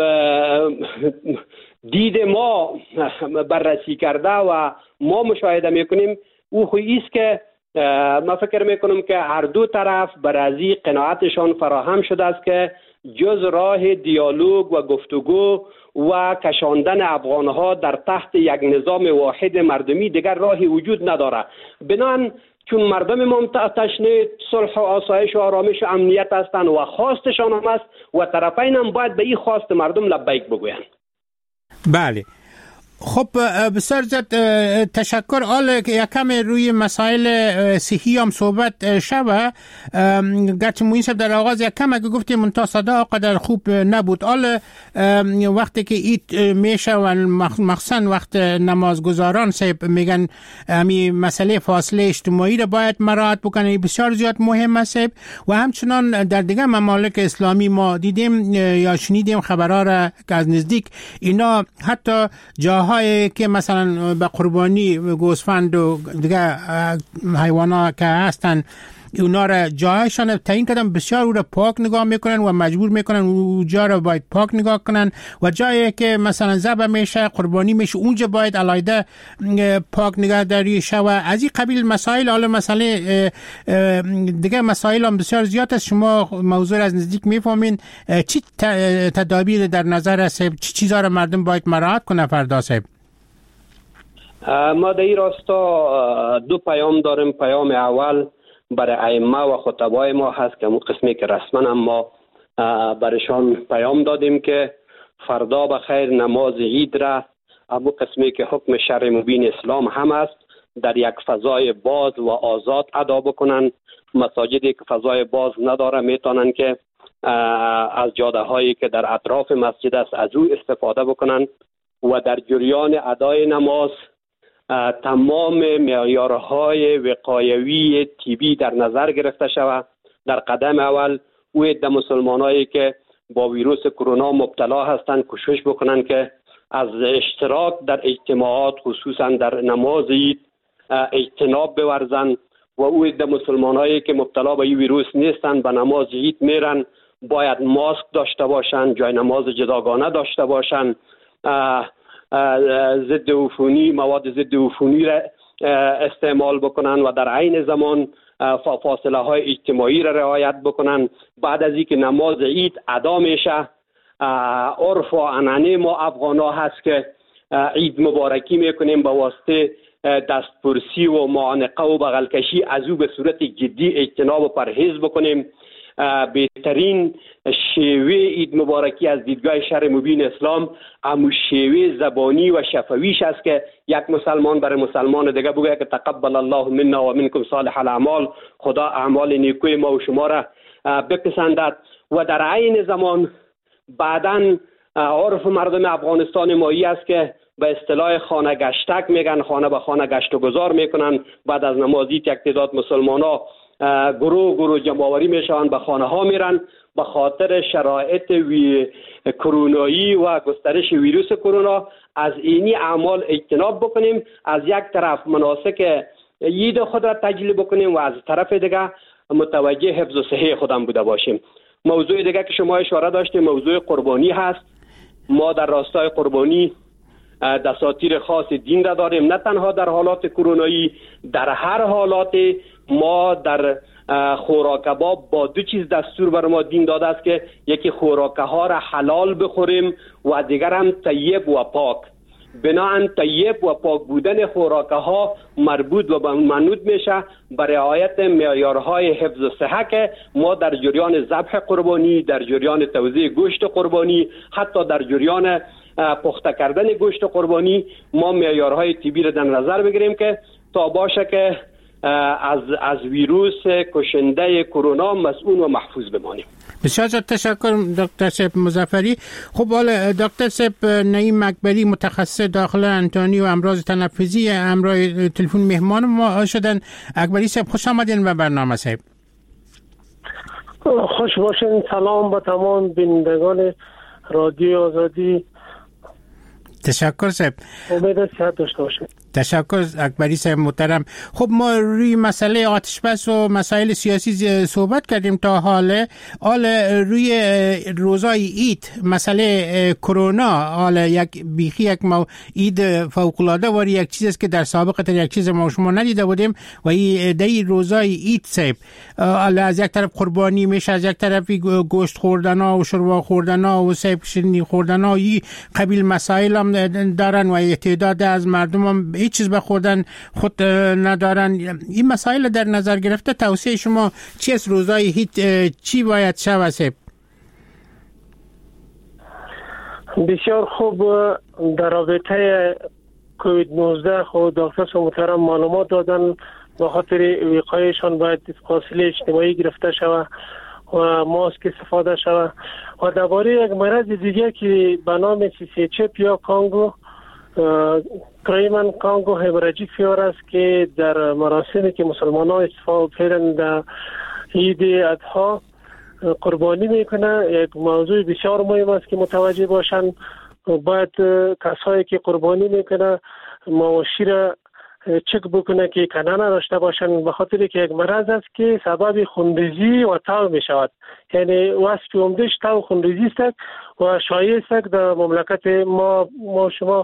دید ما بررسی کرده و ما مشاهده میکنیم او خویی است که ما فکر میکنم که هر دو طرف برازی قناعتشان فراهم شده است که جز راه دیالوگ و گفتگو و کشاندن افغانها در تحت یک نظام واحد مردمی دیگر راهی وجود نداره. بنان چون مردم ما تشنه صلح و آسایش و آرامش و امنیت هستند و خواستشان هم است و طرفین هم باید به این خواست مردم لبیک بگویند. بله خب بسیار زیاد تشکر. حالا یکم روی مسائل صحی هم صحبت شوه. گرچه موین صاحب در آغاز یکم اگه گفتیم منتها صدا قدر خوب نبود. حالا وقتی که ایت میشه و مخصوصا وقت نمازگزاران صاحب میگن همی مسئله فاصله اجتماعی را باید مراعات بکنه، بسیار زیاد مهم است. و همچنان در دیگه ممالک اسلامی ما دیدیم یا شنیدیم خبرها را که از نزدیک اینا حتی جاهایی که مثلا به قربانی گوسفند و دیگه حیوانات که هستن اونا را جاهایشان تعیین کردن، بسیار او را پاک نگاه میکنن و مجبور میکنن او جا را باید پاک نگاه کنن و جایی که مثلا ذبح میشه قربانی میشه اونجا باید علایده پاک نگهداری شوه. از این قبیل مسائل. حالا مسئله دیگه مسائل هم بسیار زیاد است. شما موضوع از نزدیک میفهمین. چی تدابیر در نظر است؟ چی چیزا را مردم باید مراعات کنه فردا صاحب؟ ما در این راستا 2 پیام داریم. پیام اول برای ائمه و خطبای ما هست که اون قسمی که رسما ما برشان پیام دادیم که فردا به خیر نماز عید را ابو قسمی که حکم شرع مبین اسلام هم است در یک فضای باز و آزاد ادا بکنن. مساجدی که فضای باز نداره میتونن که از جاده هایی که در اطراف مسجد است از او استفاده بکنن و در جریان ادای نماز تمام معیارهای وقایوی طبی در نظر گرفته شود. در قدم اول او عده مسلمانایی که با ویروس کرونا مبتلا هستند کوشش بکنن که از اشتراک در اجتماعات خصوصا در نماز عید اجتناب بورزن و او عده مسلمانایی که مبتلا به این ویروس نیستند به نماز عید میرن باید ماسک داشته باشند، جای نماز جداگانه داشته باشند، ضد عفونی مواد ضد عفونی را استعمال بکنن و در عین زمان فاصله های اجتماعی را رعایت بکنن. بعد از اینکه نماز عید ادا میشه عرف و عنعنه ما افغانا هست که عید مبارکی میکنیم به واسطه دستپرسی و معانقه و بغل کشی از او به صورت جدی اجتناب و پرهیز بکنیم. بهترین شیوه عید مبارکی از دیدگاه شرع مبین اسلام همون شیوه زبانی و شفویش است که یک مسلمان برای مسلمان دیگه بگه که تقبل الله منا و منکم صالح الاعمال، خدا اعمال نیکوی ما و شما را بپسندد. و در عین زمان بعداً عرف مردم افغانستان مایی است که به اصطلاح خانه گشتک میگن، خانه به خانه گشت و گذار میکنن. بعد از نماز یک تعداد مسلمان ها گروه جمع‌آوری میشوند، به خانه ها میرن. به خاطر شرایط کرونایی و گسترش ویروس کرونا از اینی اعمال اجتناب بکنیم. از یک طرف مناسک عید خود را تجلیل بکنیم و از طرف دیگه متوجه حفظ و صحه خودم بوده باشیم. موضوع دیگه که شما اشاره داشتید موضوع قربانی هست. ما در راستای قربانی دساتیر خاص دین را داریم، نه تنها در حالات کرونایی، در هر حالات ما در خوراک کباب با دو چیز دستور بر ما دین داده است که یکی خوراک ها را حلال بخوریم و دیگر هم طیب و پاک. بناهن طیب و پاک بودن خوراک ها مربوط و منوط میشه به رعایت معیارهای حفظ و صحه که ما در جریان ذبح قربانی، در جریان توزیع گوشت قربانی، حتی در جریان پخته کردن گوشت قربانی ما معیارهای طبی را در نظر بگیریم که تا باشه که از ویروس کشنده کرونا مسئول و محفوظ بمانیم. بسیار تشکر دکتر صاحب مظفری. خب حالا دکتر صاحب نعیم مقبری متخصص داخل انتانی و امراض تنفسی همراه تلفن مهمان ما شدن. اکبری صاحب خوش آمدین به برنامه صاحب. خوش باشین. سلام به تمام بینندگان رادیو آزادی. تشکر صاحب. امید صحت داشته باشید. تشکر اکبری صاحب محترم. خب ما روی مسئله آتش بس و مسائل سیاسی صحبت کردیم تا حال روی روزای عید مسئله کرونا یک بیخی عید فوق العاده واری یک چیز است که در سابق تر یک چیز ما شما ندیده بودیم و این روزای عید صاحب از یک طرف قربانی میشه، از یک طرف گوشت خوردن ها و شوربا خوردن ها و سیب شیرینی خوردن ها این قبیل مسائل هم دارن و تعداد از مردم هم هیچ چیز بخوردن خود ندارن. این مسائل در نظر گرفته توصیه شما چی است؟ روزای عید چی باید شود؟ بسیار خوب. در رابطه کووید 19 خود دکتر محترم معلومات دادن. به خاطر وقایشان باید فاصله اجتماعی گرفته شود و ماسک استفاده شود. و درباره یک مرض دیگه که به نام CCHP یا کانگو کرایمن کانگو همراژیک فیور است که در مراسمی که مسلمان ها استفاده کردن در عید اضحی قربانی میکنه، یک موضوع بسیار مهم است که متوجه باشن. باید کسایی که قربانی میکنه مواشی را چک بکنه که کنه نداشته باشن، به خاطر که یک مرض است که سبب خونریزی و تاو می شود. یعنی وصف عمدهش تاو خونریزی است و شایع است در مملکت ما شما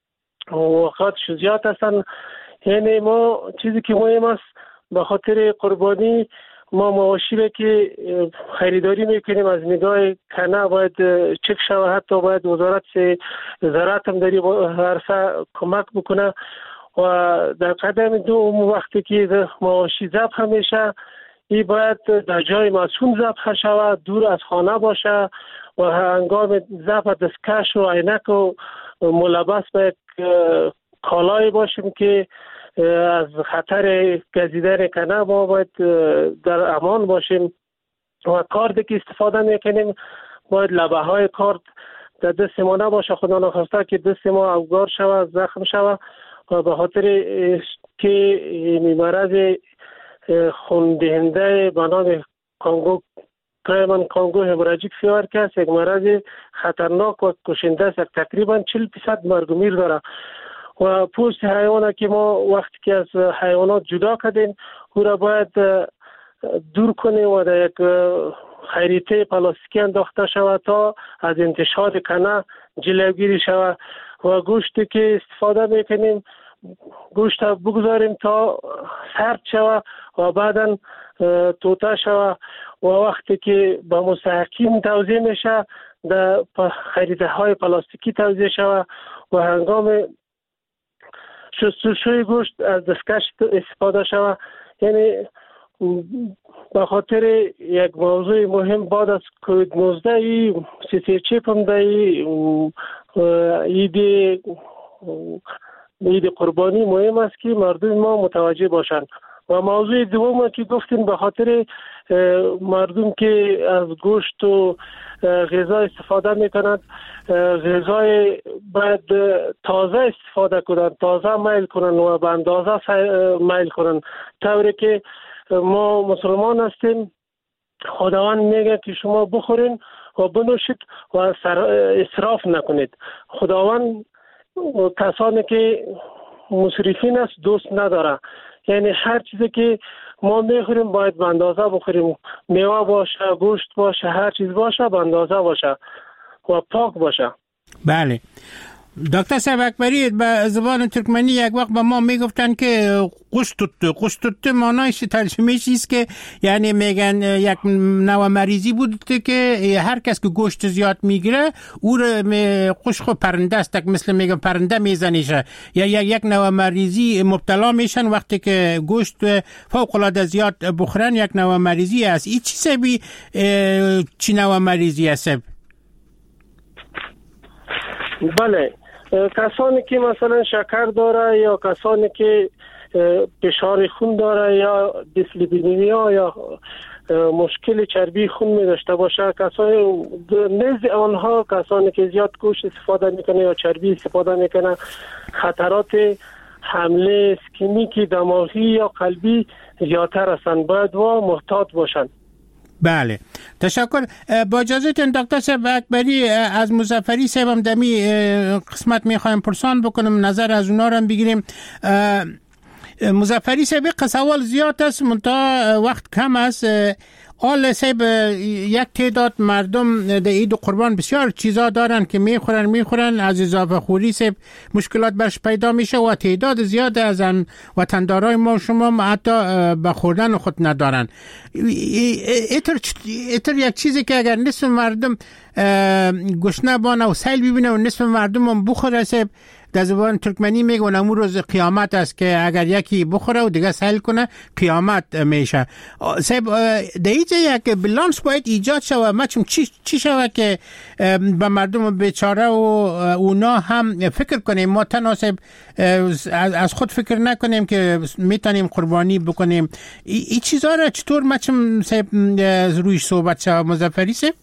وقت زیاد هستن. یعنی ما چیزی که مهم است به خاطر قربانی ما مواشی را که خریداری میکنیم از نگاه کنه باید چک شود. حتی باید وزارت زراعت هم در عرصه کمک بکنه و در قدم دوم وقتی که مواشی ذبح میشه این باید در جای معصوم ذبح شود، دور از خانه باشه و هنگام ذبح دستکش و عینک و ملبس به کالای باشیم که از خطر گزیدن کنه ما باید در امان باشیم. و کارد که استفاده میکنیم باید لبه های کارد در دست ما نباشه، خدا نخواسته که دست ما افگار شود، زخم شود. و به خاطر که این مرض خوندهنده به نام کرایمن کانگو همراژیک فیور که است، یک مرض خطرناک و کشنده است. تقریبا 40% مرگ و میر داره و پوست حیوانات که ما وقتی که از حیوانات جدا کردیم او را باید دور کنیم و در یک خریطه پلاستیکی انداخته شود تا از انتشار کنه جلوگیری شود. و گوشتی که استفاده میکنیم گوشت بگذاریم تا سرد شود و بعدا توته شود و وقتی که به مستحکم توزیع میشه در خریطه های پلاستیکی توزیع شود و هنگام شستشوی گوشت از دستکش استفاده شود. یعنی به خاطر یک موضوع مهم بعد از کووید 19 ای سیتی چیپ هم در عید قربانی مهم است که مردم ما متوجه باشند. و موضوع دوم که گفتیم به خاطر مردم که از گوشت و غذا استفاده میکنند، غذای باید تازه استفاده کنند، تازه میل کنند و به اندازه میل کنند، طوری که ما مسلمان هستیم. خداوند میگه که شما بخورین و بنوشید و اسراف نکنید. خداوند کسانی که مسرفین است دوست نداره، یعنی هر چیزی که ما میخوریم باید به اندازه بخوریم، میوه باشه، گوشت باشه، هر چیز باشه به اندازه باشه و پاک باشه. بله دکتر صاحب اکبری، به زبان ترکمنی یک وقت به ما میگفتن که قشتوت معنایش ترجمه چیست که یعنی میگن یک نوع مریضی بود که هر کس که گوشت زیاد میگیره او قشق پرنده است، مثل میگن پرنده میزنیشه، یا یک نوع مریضی مبتلا میشن وقتی که گوشت فوق العاده زیاد بخورن. یک نوع مریضی است. این چی سبی چی نوع مریضی است؟ بله، کسانی که مثلا شکر داره یا کسانی که فشار خون داره یا دیسلیپیدمیا یا مشکل چربی خون می داشته باشه، کسانی نزد آنها کسانی که زیاد گوشت استفاده میکنه یا چربی استفاده میکنه خطرات حمله اسکمیک دماغی یا قلبی زیادتر هستند، باید و محتاط باشند. بله تشکر. با اجازهتون دکتر صاحب اکبری، از مظفری صاحبم دمی قسمت میخوایم پرسان بکنم، نظر از اونا رو بگیریم. مظفری صاحب سوال زیاد است منتها وقت کم است. آل صاحب یک تعداد مردم در عید قربان بسیار چیزا دارن که میخورن از اضافه خوری صاحب مشکلات برش پیدا میشه و تعداد زیاد از وطندارای ما شما حتی به خوردن خود ندارن. ایتر یک چیزی که اگر نصف مردم گشنه بانه و سیل ببینه و نصف مردم هم بخوره صاحب، در زبان ترکمنی میگن امون روز قیامت است که اگر یکی بخوره و دیگه سیل کنه قیامت میشه. صاحب در اینجا یک بالانس باید ایجاد شود. ما چی شود که به مردم بیچاره و اونا هم فکر کنیم، ما تنها صاحب از خود فکر نکنیم که میتونیم قربانی بکنیم. این چیزا را چطور صاحب رویش صحبت شود مظفری صاحب؟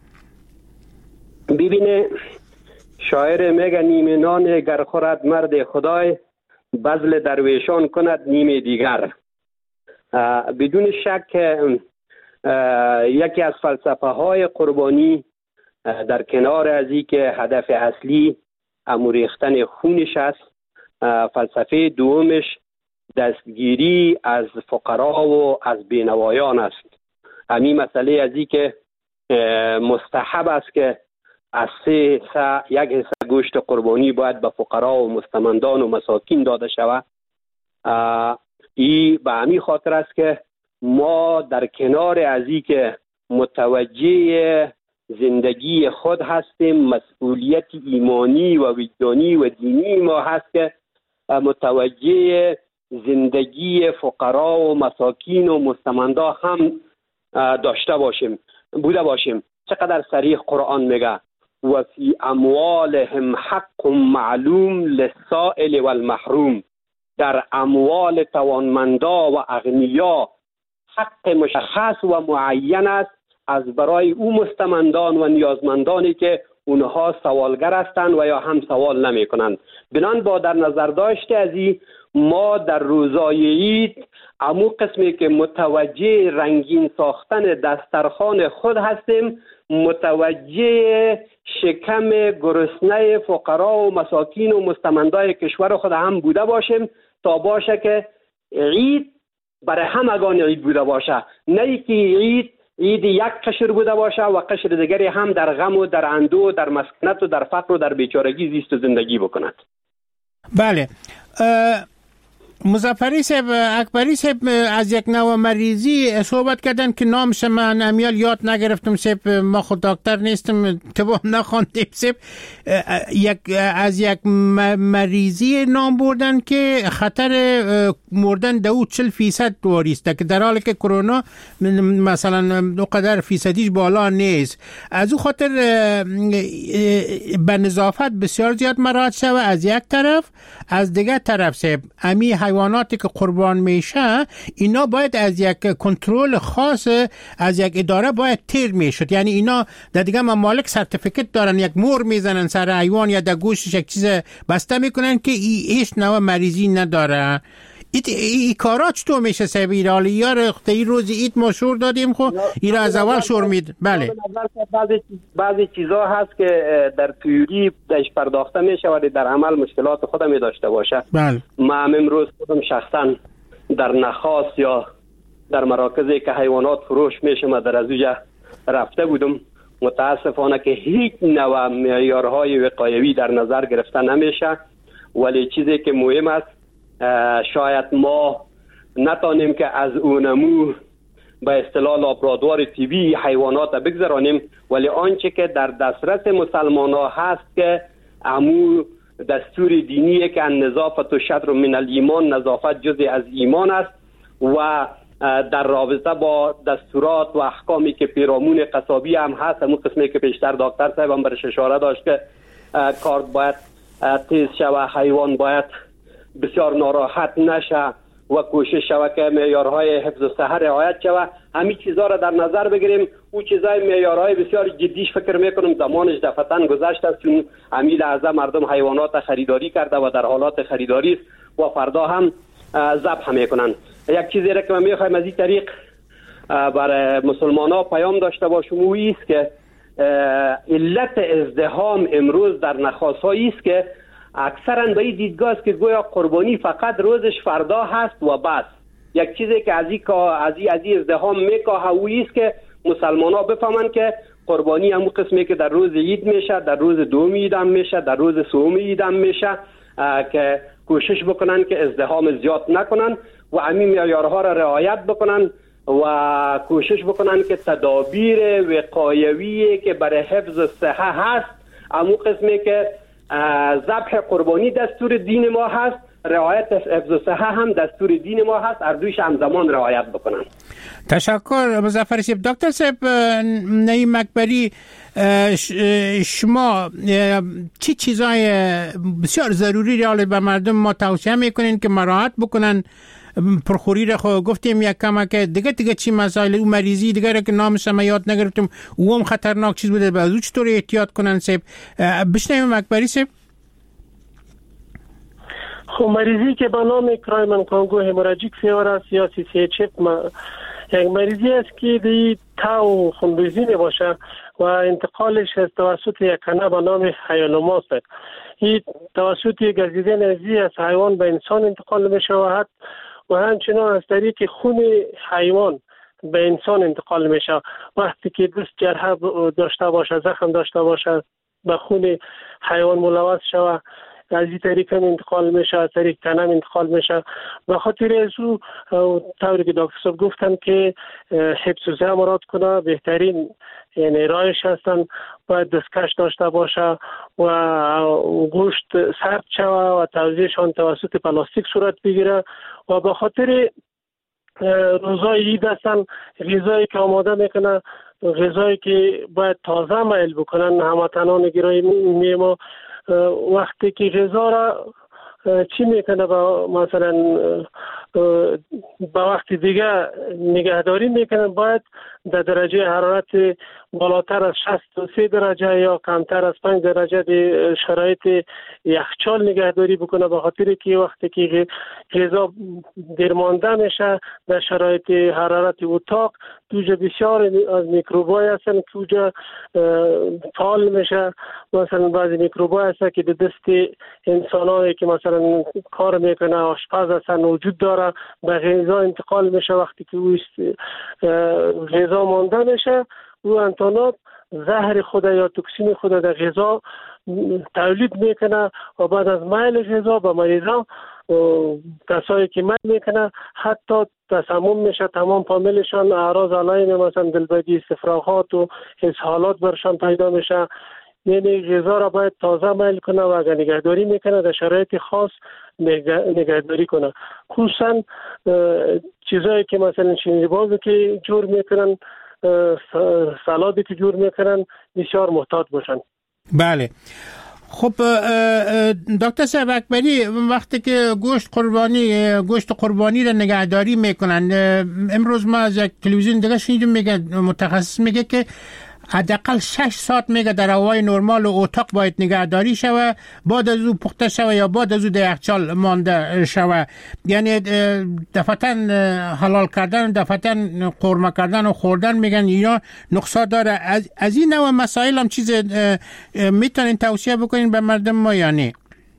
ببینه شاعر میگه نیمه نان گر خورد مرد خدای، بذل درویشان کند نیمه دیگر. بدون شک یکی از فلسفه های قربانی در کنار از این که هدف اصلی ریختن خونش است، فلسفه دومش دستگیری از فقرا و از بینوایان است. همین مسئله از این که مستحب است که از 3 حصه 1 حصه گوشت قربانی باید به فقرا و مستمندان و مساکین داده شود. این به همین خاطر است که ما در کنار از این که متوجه زندگی خود هستیم، مسئولیت ایمانی و وجدانی و دینی ما هست که متوجه زندگی فقرا و مساکین و مستمندان هم بوده باشیم. چقدر صریح قرآن میگه و فی اموالهم حق معلوم للسائل والمحروم. در اموال توانمندا و اغنیا حق مشخص و معین است از برای او مستمندان و نیازمندانی که اونها سوالگر هستند و یا هم سوال نمی کنند. بنان با در نظر داشته از این ما در روزای عید امو قسمی که متوجه رنگین ساختن دسترخوان خود هستیم، متوجه شکم گرسنه فقرا و مساکین و مستمندای کشور خود هم بوده باشیم تا باشه که عید برای همگان عید بوده باشه، نه اینکه عید یک قشر بوده باشه و قشر دیگری هم در غم و در اندوه و در مسکنت و در فقر و در بیچارگی زیست و زندگی بکند. بله مظفری صاحب، اکبری صاحب از یک نوع مریضی صحبت کردن که نامش من امیال یاد نگرفتم صاحب، ما خود دکتر نیستم تبا نخواندیم صاحب. از یک مریضی نام بردن که خطر مردن دو 40% واریسته، که در حالی که کرونا مثلا دو قدر فیصدیش بالا نیست. از او خاطر به نظافت بسیار زیاد مراعات شوه از یک طرف، از دیگر طرف صاحب امی حیواناتی که قربان میشه اینا باید از یک کنترل خاص از یک اداره باید تیر میشد. یعنی اینا در دیگه ممالک سرتیفیکت دارن، یک مور میزنن سر حیوان یا در گوشتش یک چیز بسته میکنن که هیچ نوع مریضی نداره. ای کارا چطور میشه صاحب ایرالی؟ یا این روز ایت ما شور دادیم خب ایرا از اول شور مید. بله بعضی چیزا هست که در تئوری داش پرداخته میشه ولی در عمل مشکلات خود می داشته باشه. بله ما امروز خودم شخصا در نخاس یا در مراکزی که حیوانات فروش میشه ما در ازوجه رفته بودم. متاسفانه که هیچ نوع معیارهای وقایوی در نظر گرفته نمیشه، ولی چیزی که مهم است شاید ما نتانیم که از اونمو به اصطلاح لابرادوار طبی حیوانات بگذرانیم، ولی آنچه که در دسترس مسلمان ها هست که امو دستور دینیه که نظافت و شطر من الایمان، نظافت جزء از ایمان است و در رابطه با دستورات و احکامی که پیرامون قصابی هم هست، همون قسمی که پیشتر دکتر صاحب هم برش اشاره داشت که کارت باید تیز شوه، حیوان باید بسیار ناراحت نشه و کوشش شوه که معیارهای حفظ و صحت رعایت شوه. همین چیزا را در نظر بگیریم. او چیزای معیارهای بسیار جدیش فکر میکنم زمانش دفعتاً گذشته است، چون همین لحظه مردم حیوانات خریداری کرده و در حالات خریداری است و فردا هم ذبح میکنن. یک چیزی را که من میخوایم از این طریق برای مسلمان ها پیام داشته باشم او است که علت ازدحام امروز در نخاس‌هایی است که اکثرا به این دیدگاه است که گویا قربانی فقط روزش فردا هست و بس. یک چیزی که از این ازدحام میکاهه او است که مسلمان ها بفهمن که قربانی همون قسمی که در روز عید میشه، در روز دوم عید هم میشه، در روز سوم عید هم میشه، که کوشش بکنن که ازدحام زیاد نکنن و همین معیارها را رعایت بکنن و کوشش بکنن که تدابیر وقایویی که برای حفظ صحت هست، همون قسمی که ذبح قربانی دستور دین ما هست، رعایت حفظ صحت هم دستور دین ما هست، اردوش همزمان رعایت بکنن. تشکر مظفر صاحب. دکتر صاحب نعیم اکبری، شما چی چیزای بسیار ضروری را به مردم ما توصیه میکنین که مراعات بکنن؟ پرخوری را خود گفتیم یک کم که دیگه چی مسائل او مریضی دیگه که نامش ما یاد نگرفتم او هم خطرناک چیز بوده، به او چطور احتیاط کنن صاحب؟ بشنویم اکبری صاحب. خب مریضی که به نام کرایمن کانگو هموراژیک فیور است یا CCHF یک مریضی است که دی تاو خونریزی می باشه و انتقالش از توسط یک کنه به نام هیالوماس است. این توسط گزیده نزدیک از حیوان به انسان انتقال می شود و همچنان از طریق خون حیوان به انسان انتقال می شود. وقتی که دست جرحه داشته باشه، زخم داشته باشه، به خون حیوان ملوث شود، از این طریق هم انتقال میشه، از طریق تنم انتقال میشه. به خاطر از او طوری که دکتر صاحب گفتن که حفظ و صحت مراد کنه، بهترین یعنی رایش هستن باید دستکش داشته باشه و گوشت سرد شوه و توزیعشان توسط پلاستیک صورت بگیره و به خاطر روزای عید هستن غذایی که آماده میکنه، غذایی که باید تازه میل بکنن هموطنان گرامی ما. وقتی که غذا را چی میکنه با مثلا با وقتی دیگه نگهداری میکنن، باید در درجه حرارت بالاتر از 63 درجه یا کمتر از 5 درجه در شرایط یخچال نگهداری بکنه، به خاطر که وقتی که غذا درمانده میشه در شرایط حرارت اتاق توجه بسیار از میکروبای هستن که توجه فعال میشه. مثلا بعضی میکروبای هستن که در دست انسانایی که مثلا کار میکنه آشپز هستن وجود داره، به غذا انتقال میشه. وقتی که غذا مانده میشه او انتانات زهر خود یا توکسین خود در غذا تولید میکنه و بعد از میل غذا به مریضان کسایی که من میکنه حتی تسمم میشه، تمام فامیلشان اعراض علائم مثلا دلبگی، استفراغات و اسهالات برشان پیدا میشه. یعنی غذا را باید تازه میل کنه و اگر نگهداری میکنه در شرایط خاص نگهداری کنه. خصوصا چیزایی که مثلا شیرینی‌بازی که جور میکنن، سلادی که جور میکنن، بسیار محتاط باشن. بله. خب دکتر صاحب اکبری، وقتی که گوشت قربانی را نگهداری میکنن، امروز ما از یک تلویزیون دیگه شنیدیم میگه، متخصص میگه که حداقل 6 ساعت میگه در هوای نرمال و اتاق باید نگهداری شوه، بعد از او پخته شوه یا بعد از او در یخچال مانده شوه. یعنی دفعتاً حلال کردن، دفعتاً قرمه کردن و خوردن میگن یا نقصا داره. از این نوع مسائل هم چیز میتونین توصیه بکنین به مردم ما یا نه؟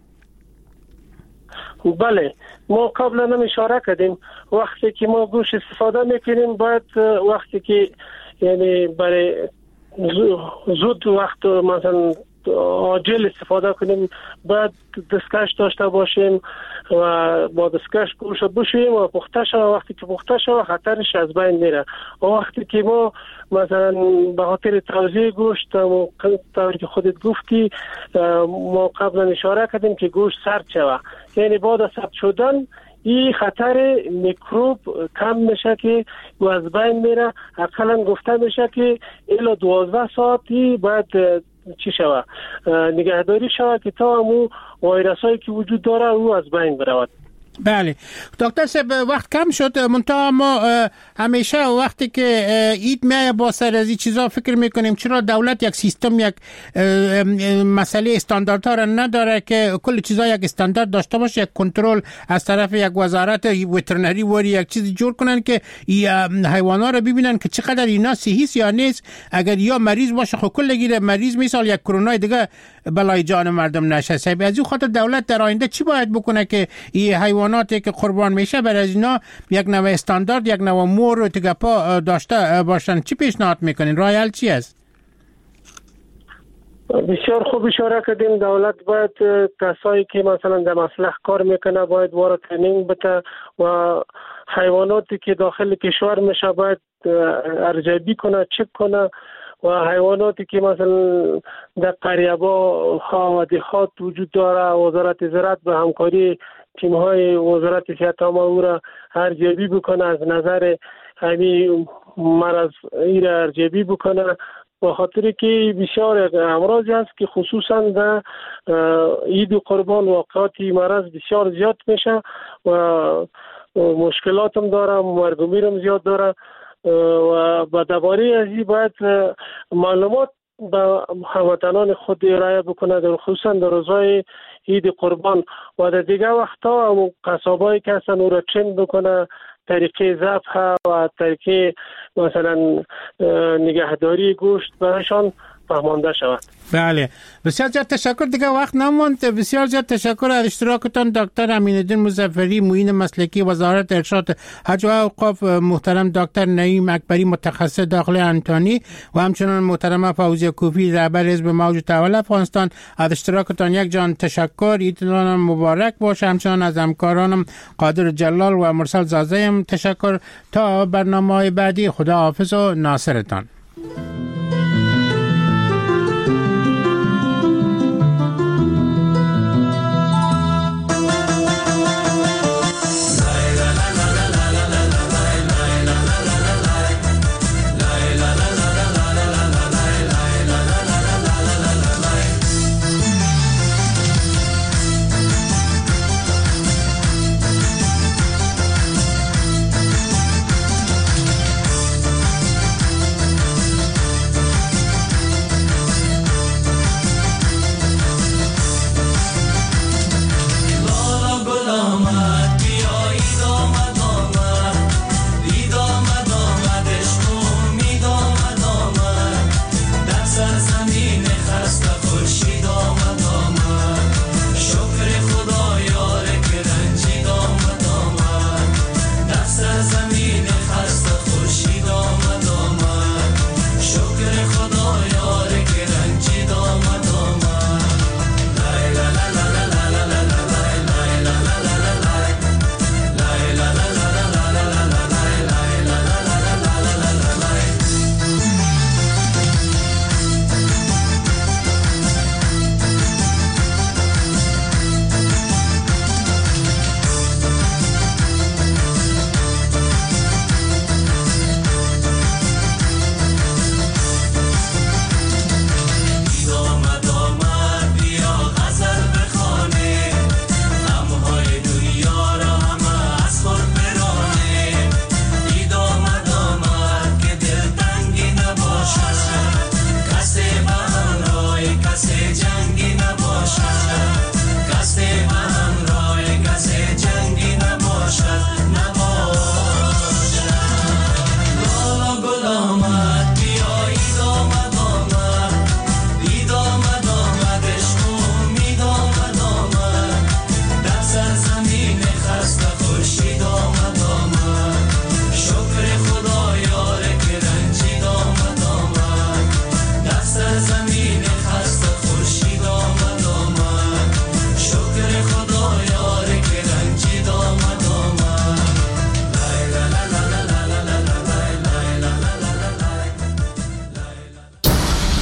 بله، ما قبلا هم اشاره کردیم وقتی که ما گوشت استفاده میکنیم باید وقتی که یعنی برای زود وقت مثلا عاجل استفاده کنیم باید دستکش داشته باشیم و با دستکش گوشت بشوییم و پخته شود. وقتی که پخته شود خطرش از بین میره. و وقتی که ما مثلا به خاطر توزیع گوشت طوری که خودت گفتی ما قبلا اشاره کردیم که گوشت سرد شود، یعنی بعد از سرد شدن این خطر میکروب کم میشه که و از بین میره. اقلا گفته میشه که الا 12 ساعتی باید چی شوه نگهداری شوه که تا همون ویروس هایی که وجود داره او از بین برود. بله دکتر صاحب، وقت کم شد، منتها ما همیشه وقتی که عید میایه با سر از این چیزا فکر میکنیم چرا دولت یک سیستم، یک مسئله استانداردها را نداره که کل چیزا یک استاندارد داشته باشه، یک کنترل از طرف یک وزارت وترنری وری یک چیزی جور کنن که حیوانا را ببینن که چقدر اینا صحیح یا نیست. اگر یا مریض باشه خب کل گیره مریض، مثال یک کرونا دیگه بلای جان مردم نشه. از این خاطر دولت در آینده چی باید بکنه که این حیواناتی که قربان میشه برای اینا یک نوع استاندارد، یک نوع مور و تگپا داشته باشن؟ چی پیشنهاد میکنین؟ راه حل چی است؟ بسیار خوب اشاره کردیم. دولت باید کسایی که مثلا در مصلح کار میکنه باید وارد ترینینگ بده و حیواناتی که داخل کشور میشه باید ارزیابی کنه، چک کنه و حیواناتی که مثلا در قریبا ها و دیهات وجود داره وزارت زراعت به همکاری تیم‌های وزارت صحت عامه او را ارزیابی بکنه، از نظر همین مرض این را ارزیابی بکنه، به خاطر که بسیار امراضی است که خصوصا در عید قربان واقعات مرض بسیار زیاد میشه و مشکلات هم داره، مرگ و میر هم زیاد داره و به درباره از این باید معلومات به هموطنان خود ارائه بکنه، در خصوصا در روزهای عید قربان و در دیگه وقتا قصابایی که هستن او را چند بکنه، طریقه ذبح و طریقه مثلا نگهداری گوشت برایشان فهمانده شود. بله بسیار زیاد تشکر، دیگه وقت نماند. بسیار زیاد تشکر از اشتراکتان دکتر امین‌الدین مظفری، معین مسلکی وزارت ارشاد حج و اوقاف، محترم دکتر نعیم اکبری متخصص داخلی انتانی و همچنان محترم فوزیه کوفی رهبر حزب موج تحول افغانستان. از اشتراکتان یک جان تشکر، عیدتان مبارک باشه. همچنان از همکارانم قادر جلال و مرسل زازه هم تشکر. تا برنامه‌های بعدی خدا حافظ و ناصرتان. شکر خدا یار